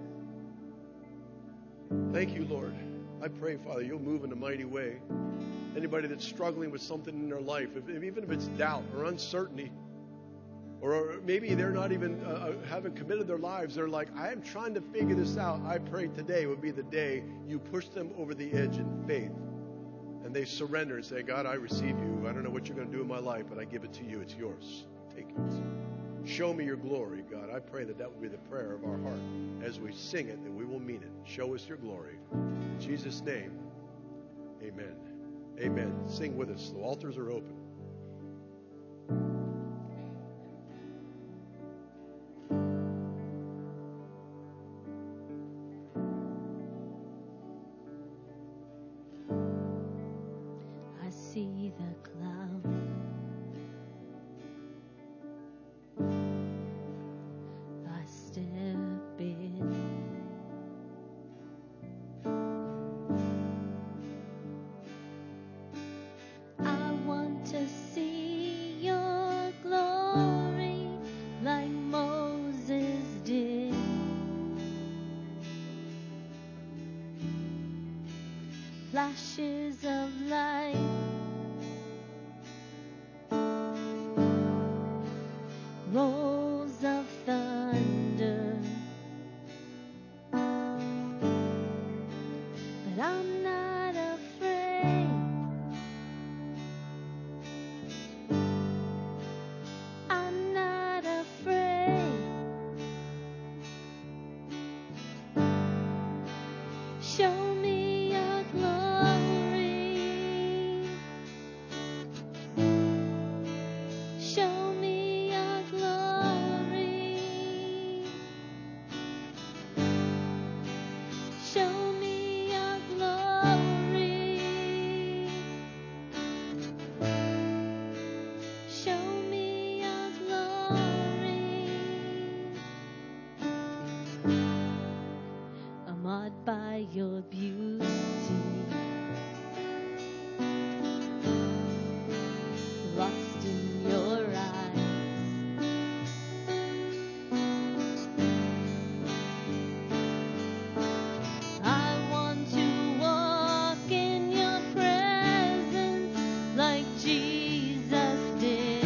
Thank you, Lord. I pray, Father, you'll move in a mighty way. Anybody that's struggling with something in their life, even if it's doubt or uncertainty, or maybe they're not even haven't committed their lives, they're like, I am trying to figure this out. I pray today would be the day you push them over the edge in faith. And they surrender and say, God, I receive you. I don't know what you're going to do in my life, but I give it to you. It's yours. Take it. Show me your glory, God. I pray that would be the prayer of our heart as we sing it, that we will mean it. Show us your glory. In Jesus' name, amen. Amen. Sing with us. The altars are open. I see the cloud. I step in. I want to see your glory like Moses did. Flashes of light, rolls of thunder, but I'm not afraid. I'm not afraid. Show me your glory. Show me your glory. Show me your glory. Show me your glory. I'm awed by your beauty. Lost in your eyes. I want to walk in your presence like Jesus did.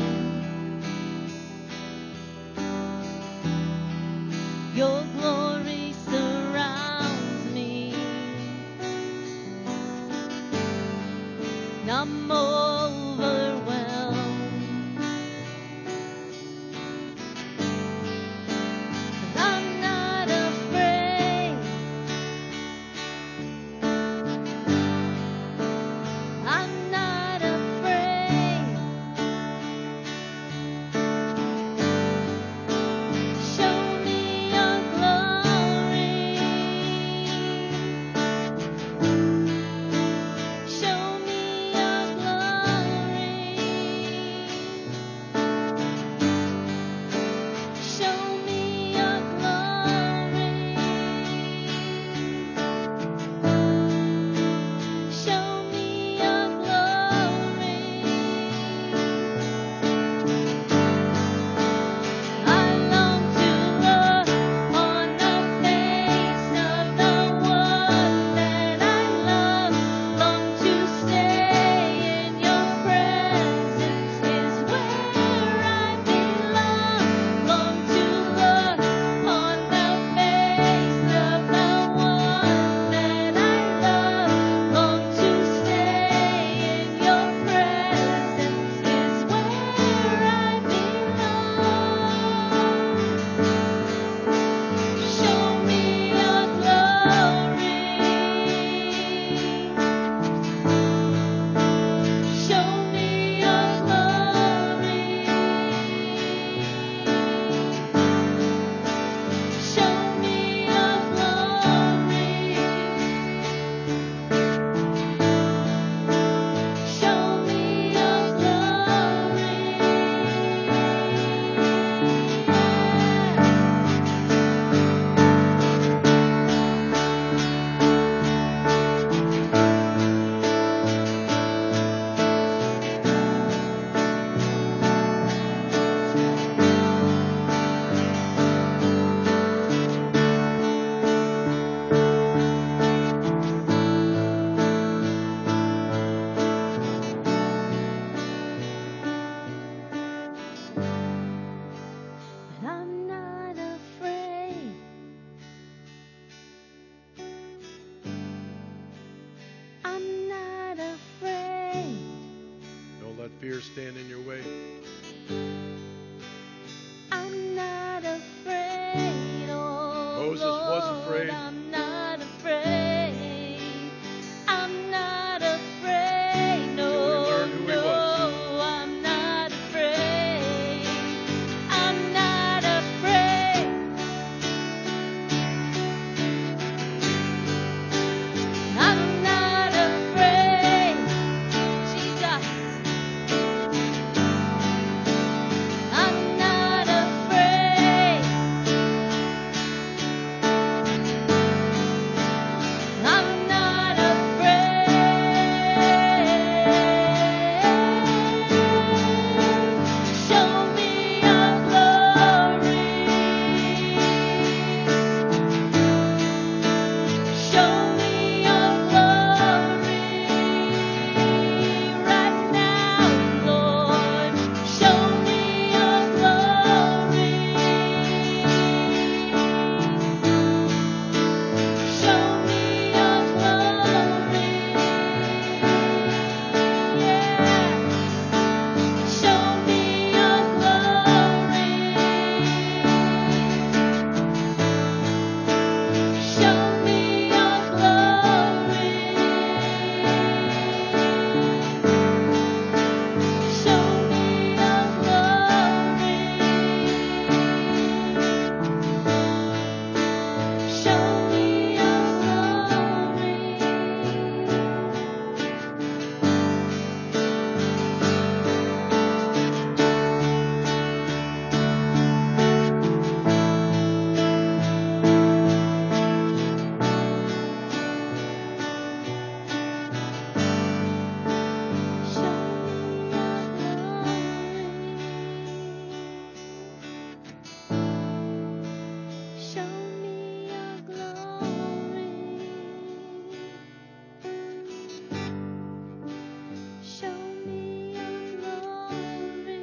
Your glory surrounds me. stand in your way. I'm not afraid, oh Moses was Lord, afraid. I'm not afraid. I'm not afraid, no, Till he learned who he no, was. I'm not afraid. I'm not afraid. I'm not afraid, Jesus. I'm not afraid. I'm not afraid. Show me your glory. Show me your glory right now, Lord. Show me your glory. Show me your glory. Yeah. Show me your glory. Show me your glory. Show me your glory. Show me your Show me your glory. Show me your glory.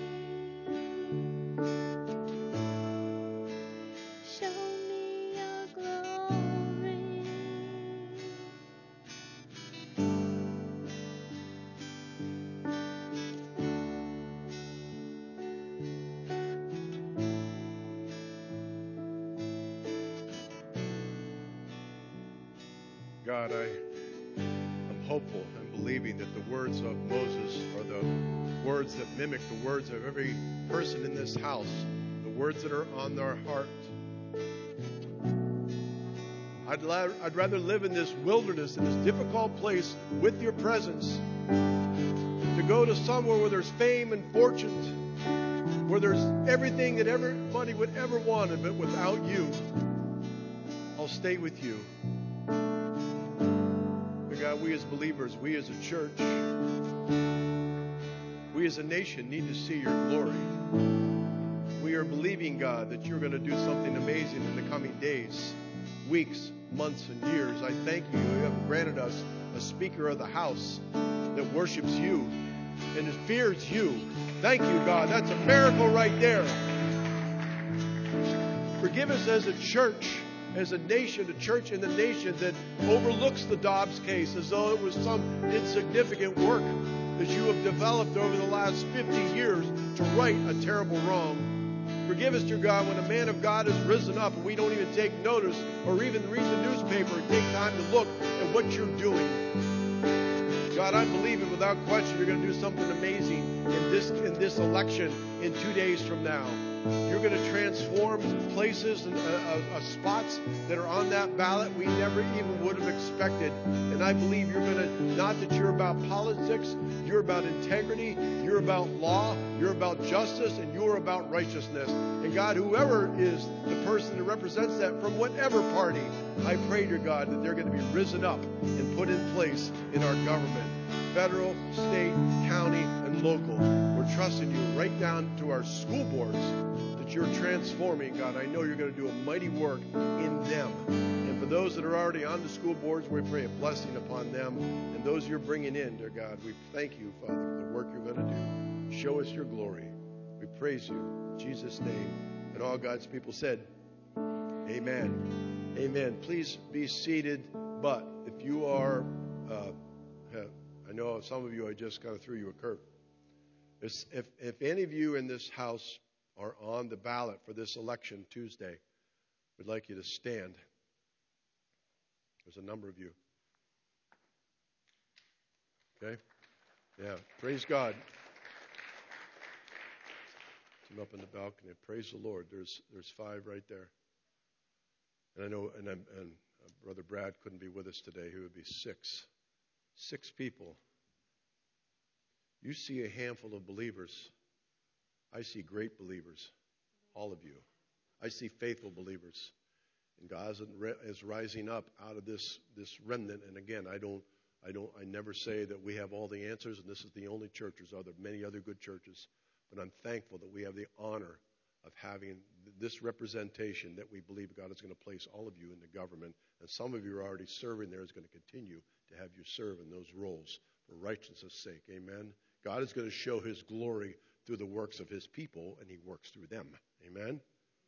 Show me your glory. God, I'm hopeful and believing that the words of Moses are the words that mimic the words of every person in this house, the words that are on their heart. I'd rather live in this wilderness, in this difficult place with your presence, to go to somewhere where there's fame and fortune, where there's everything that everybody would ever want, but without you, I'll stay with you. But God, we as believers, we as a church, we as a nation need to see your glory. We are believing, God, that you're going to do something amazing in the coming days, weeks, months, and years. I thank you. You have granted us a Speaker of the House that worships you and fears you. Thank you, God. That's a miracle right there. Forgive us as a church, as a nation, a church in the nation that overlooks the Dobbs case as though it was some insignificant work that you have developed over the last 50 years to right a terrible wrong. Forgive us, dear God, when a man of God has risen up and we don't even take notice or even read the newspaper and take time to look at what you're doing. God, I believe it without question you're going to do something amazing in this election in 2 days from now. You're going to transform places and spots that are on that ballot we never even would have expected. And I believe you're going to, not that you're about politics, you're about integrity, you're about law, you're about justice, and you're about righteousness. And God, whoever is the person that represents that from whatever party, I pray, dear God, that they're going to be risen up and put in place in our government. Federal, state, county, and local. We're trusting you right down to our school boards that you're transforming, God. I know you're going to do a mighty work in them. And for those that are already on the school boards, we pray a blessing upon them. And those you're bringing in, dear God, we thank you, Father, for the work you're going to do. Show us your glory. We praise you in Jesus' name. And all God's people said, amen. Amen. Please be seated. But if you are... I know some of you, I just kind of threw you a curve. If any of you in this house are on the ballot for this election Tuesday, we'd like you to stand. There's a number of you. Okay? Yeah, praise God. I'm up in the balcony. Praise the Lord. There's 5 right there. And I know, and Brother Brad couldn't be with us today. He would be 6. 6 people. You see a handful of believers. I see great believers. All of you. I see faithful believers. And God is rising up out of this remnant. And again, I never say that we have all the answers, and this is the only church. There's many other good churches. But I'm thankful that we have the honor of having this representation that we believe God is going to place all of you in the government. And some of you are already serving there. Is going to continue to have you serve in those roles for righteousness' sake. Amen. God is going to show His glory through the works of His people, and He works through them. Amen.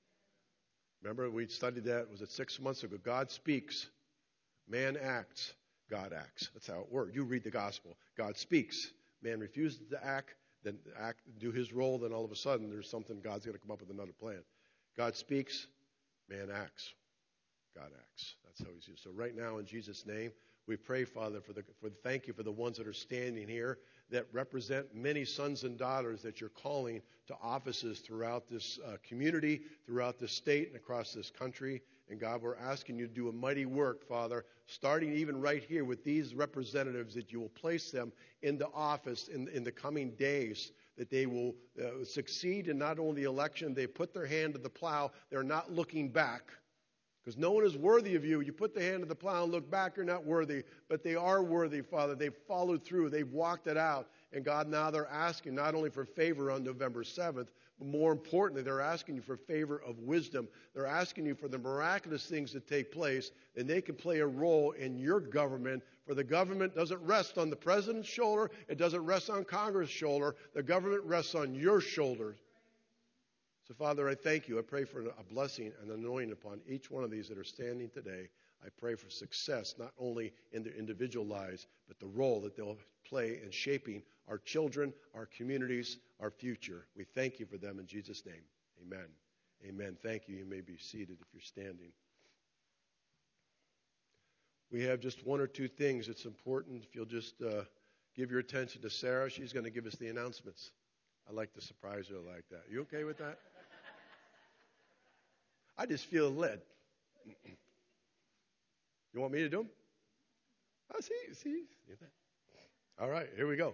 Remember, we studied that, was it 6 months ago? God speaks, man acts, God acts. That's how it works. You read the gospel. God speaks. Man refuses to act, then do his role, then all of a sudden there's something, God's going to come up with another plan. God speaks, man acts. God acts. That's how He's used. So right now, in Jesus' name, we pray, Father, thank you for the ones that are standing here that represent many sons and daughters that you're calling to offices throughout this community, throughout this state, and across this country. And God, we're asking you to do a mighty work, Father, starting even right here with these representatives, that you will place them into office in the coming days, that they will succeed in not only the election, they put their hand to the plow, they're not looking back. Because no one is worthy of you. You put the hand to the plow and look back, you're not worthy. But they are worthy, Father. They've followed through. They've walked it out. And God, now they're asking not only for favor on November 7th, but more importantly, they're asking you for favor of wisdom. They're asking you for the miraculous things that take place, and they can play a role in your government. For the government doesn't rest on the president's shoulder. It doesn't rest on Congress' shoulder. The government rests on your shoulders. So, Father, I thank you. I pray for a blessing and anointing upon each one of these that are standing today. I pray for success, not only in their individual lives, but the role that they'll play in shaping our children, our communities, our future. We thank you for them in Jesus' name. Amen. Amen. Thank you. You may be seated if you're standing. We have just 1 or 2 things. It's important if you'll just give your attention to Sarah. She's going to give us the announcements. I like to surprise her like that. You okay with that? I just feel led. You want me to do them? Oh, see. All right, here we go.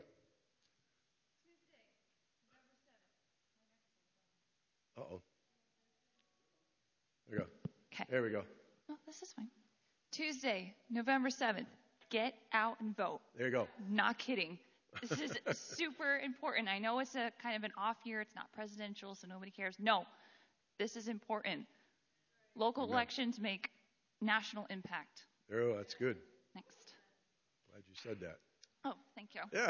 Uh-oh. There we go. Okay. There we go. Oh, this is fine. Tuesday, November 7th. Get out and vote. There you go. Not kidding. This is super important. I know it's a kind of an off year. It's not presidential, so nobody cares. No, this is important. Local elections make national impact. Oh, that's good. Next. Glad you said that. Oh, thank you. Yeah.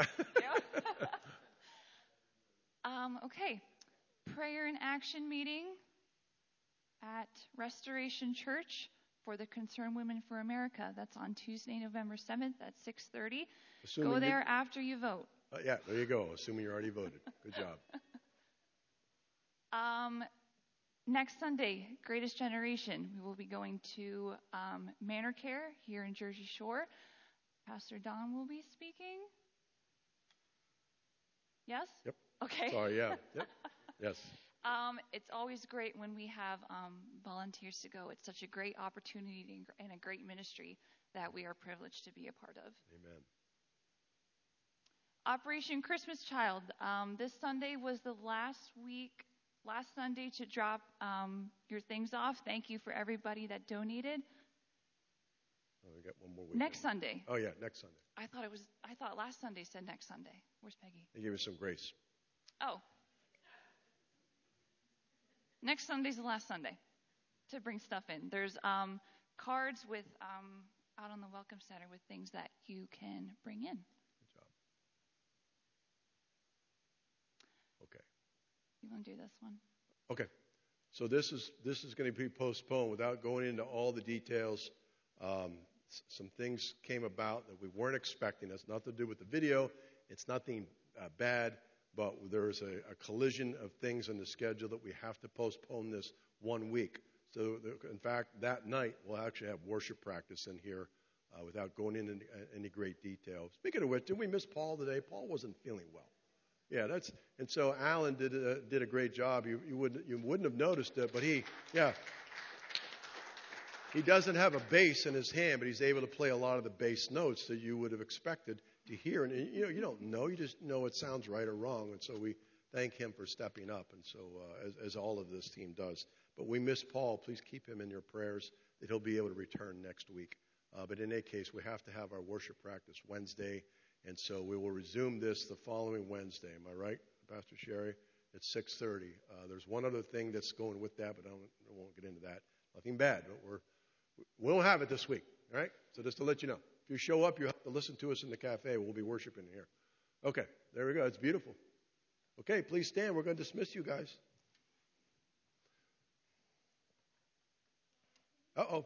Okay. Prayer and action meeting at Restoration Church for the Concerned Women for America. That's on Tuesday, November 7th at 6:30. Go there after you vote. Yeah, there you go. Assuming you already voted. Good job. Next Sunday, Greatest Generation. We will be going to Manor Care here in Jersey Shore. Pastor Don will be speaking. Yes? Yep. Okay. Sorry, yeah. Yep. Yes. It's always great when we have volunteers to go. It's such a great opportunity and a great ministry that we are privileged to be a part of. Amen. Operation Christmas Child. This Sunday was the last Sunday to drop your things off. Thank you for everybody that donated. Oh, we got one more week. Next Sunday. Oh yeah, next Sunday. I thought last Sunday said next Sunday. Where's Peggy? They gave us some grace. Oh. Next Sunday's the last Sunday to bring stuff in. There's cards with out on the Welcome Center with things that you can bring in. Good job. Okay. You want to do this one? Okay. So this is going to be postponed without going into all the details. Some things came about that we weren't expecting. That's nothing to do with the video. It's nothing bad, but there's a collision of things in the schedule that we have to postpone this 1 week. So, in fact, that night we'll actually have worship practice in here without going into any great detail. Speaking of which, did we miss Paul today? Paul wasn't feeling well. Yeah, and so Alan did a great job. You wouldn't have noticed it, but he doesn't have a bass in his hand, but he's able to play a lot of the bass notes that you would have expected to hear. And you don't know, you just know it sounds right or wrong. And so we thank him for stepping up, and so as all of this team does. But we miss Paul. Please keep him in your prayers that he'll be able to return next week. But in any case, we have to have our worship practice Wednesday, and so we will resume this the following Wednesday. Am I right, Pastor Sherry? At 6:30. There's one other thing that's going with that, but I won't get into that. Nothing bad, but we won't have it this week. All right? So just to let you know, if you show up, you have to listen to us in the cafe. We'll be worshiping here. Okay, there we go. It's beautiful. Okay, please stand. We're going to dismiss you guys. Uh-oh.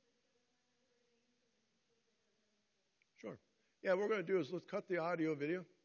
Sure. Yeah, what we're going to do is let's cut the audio video.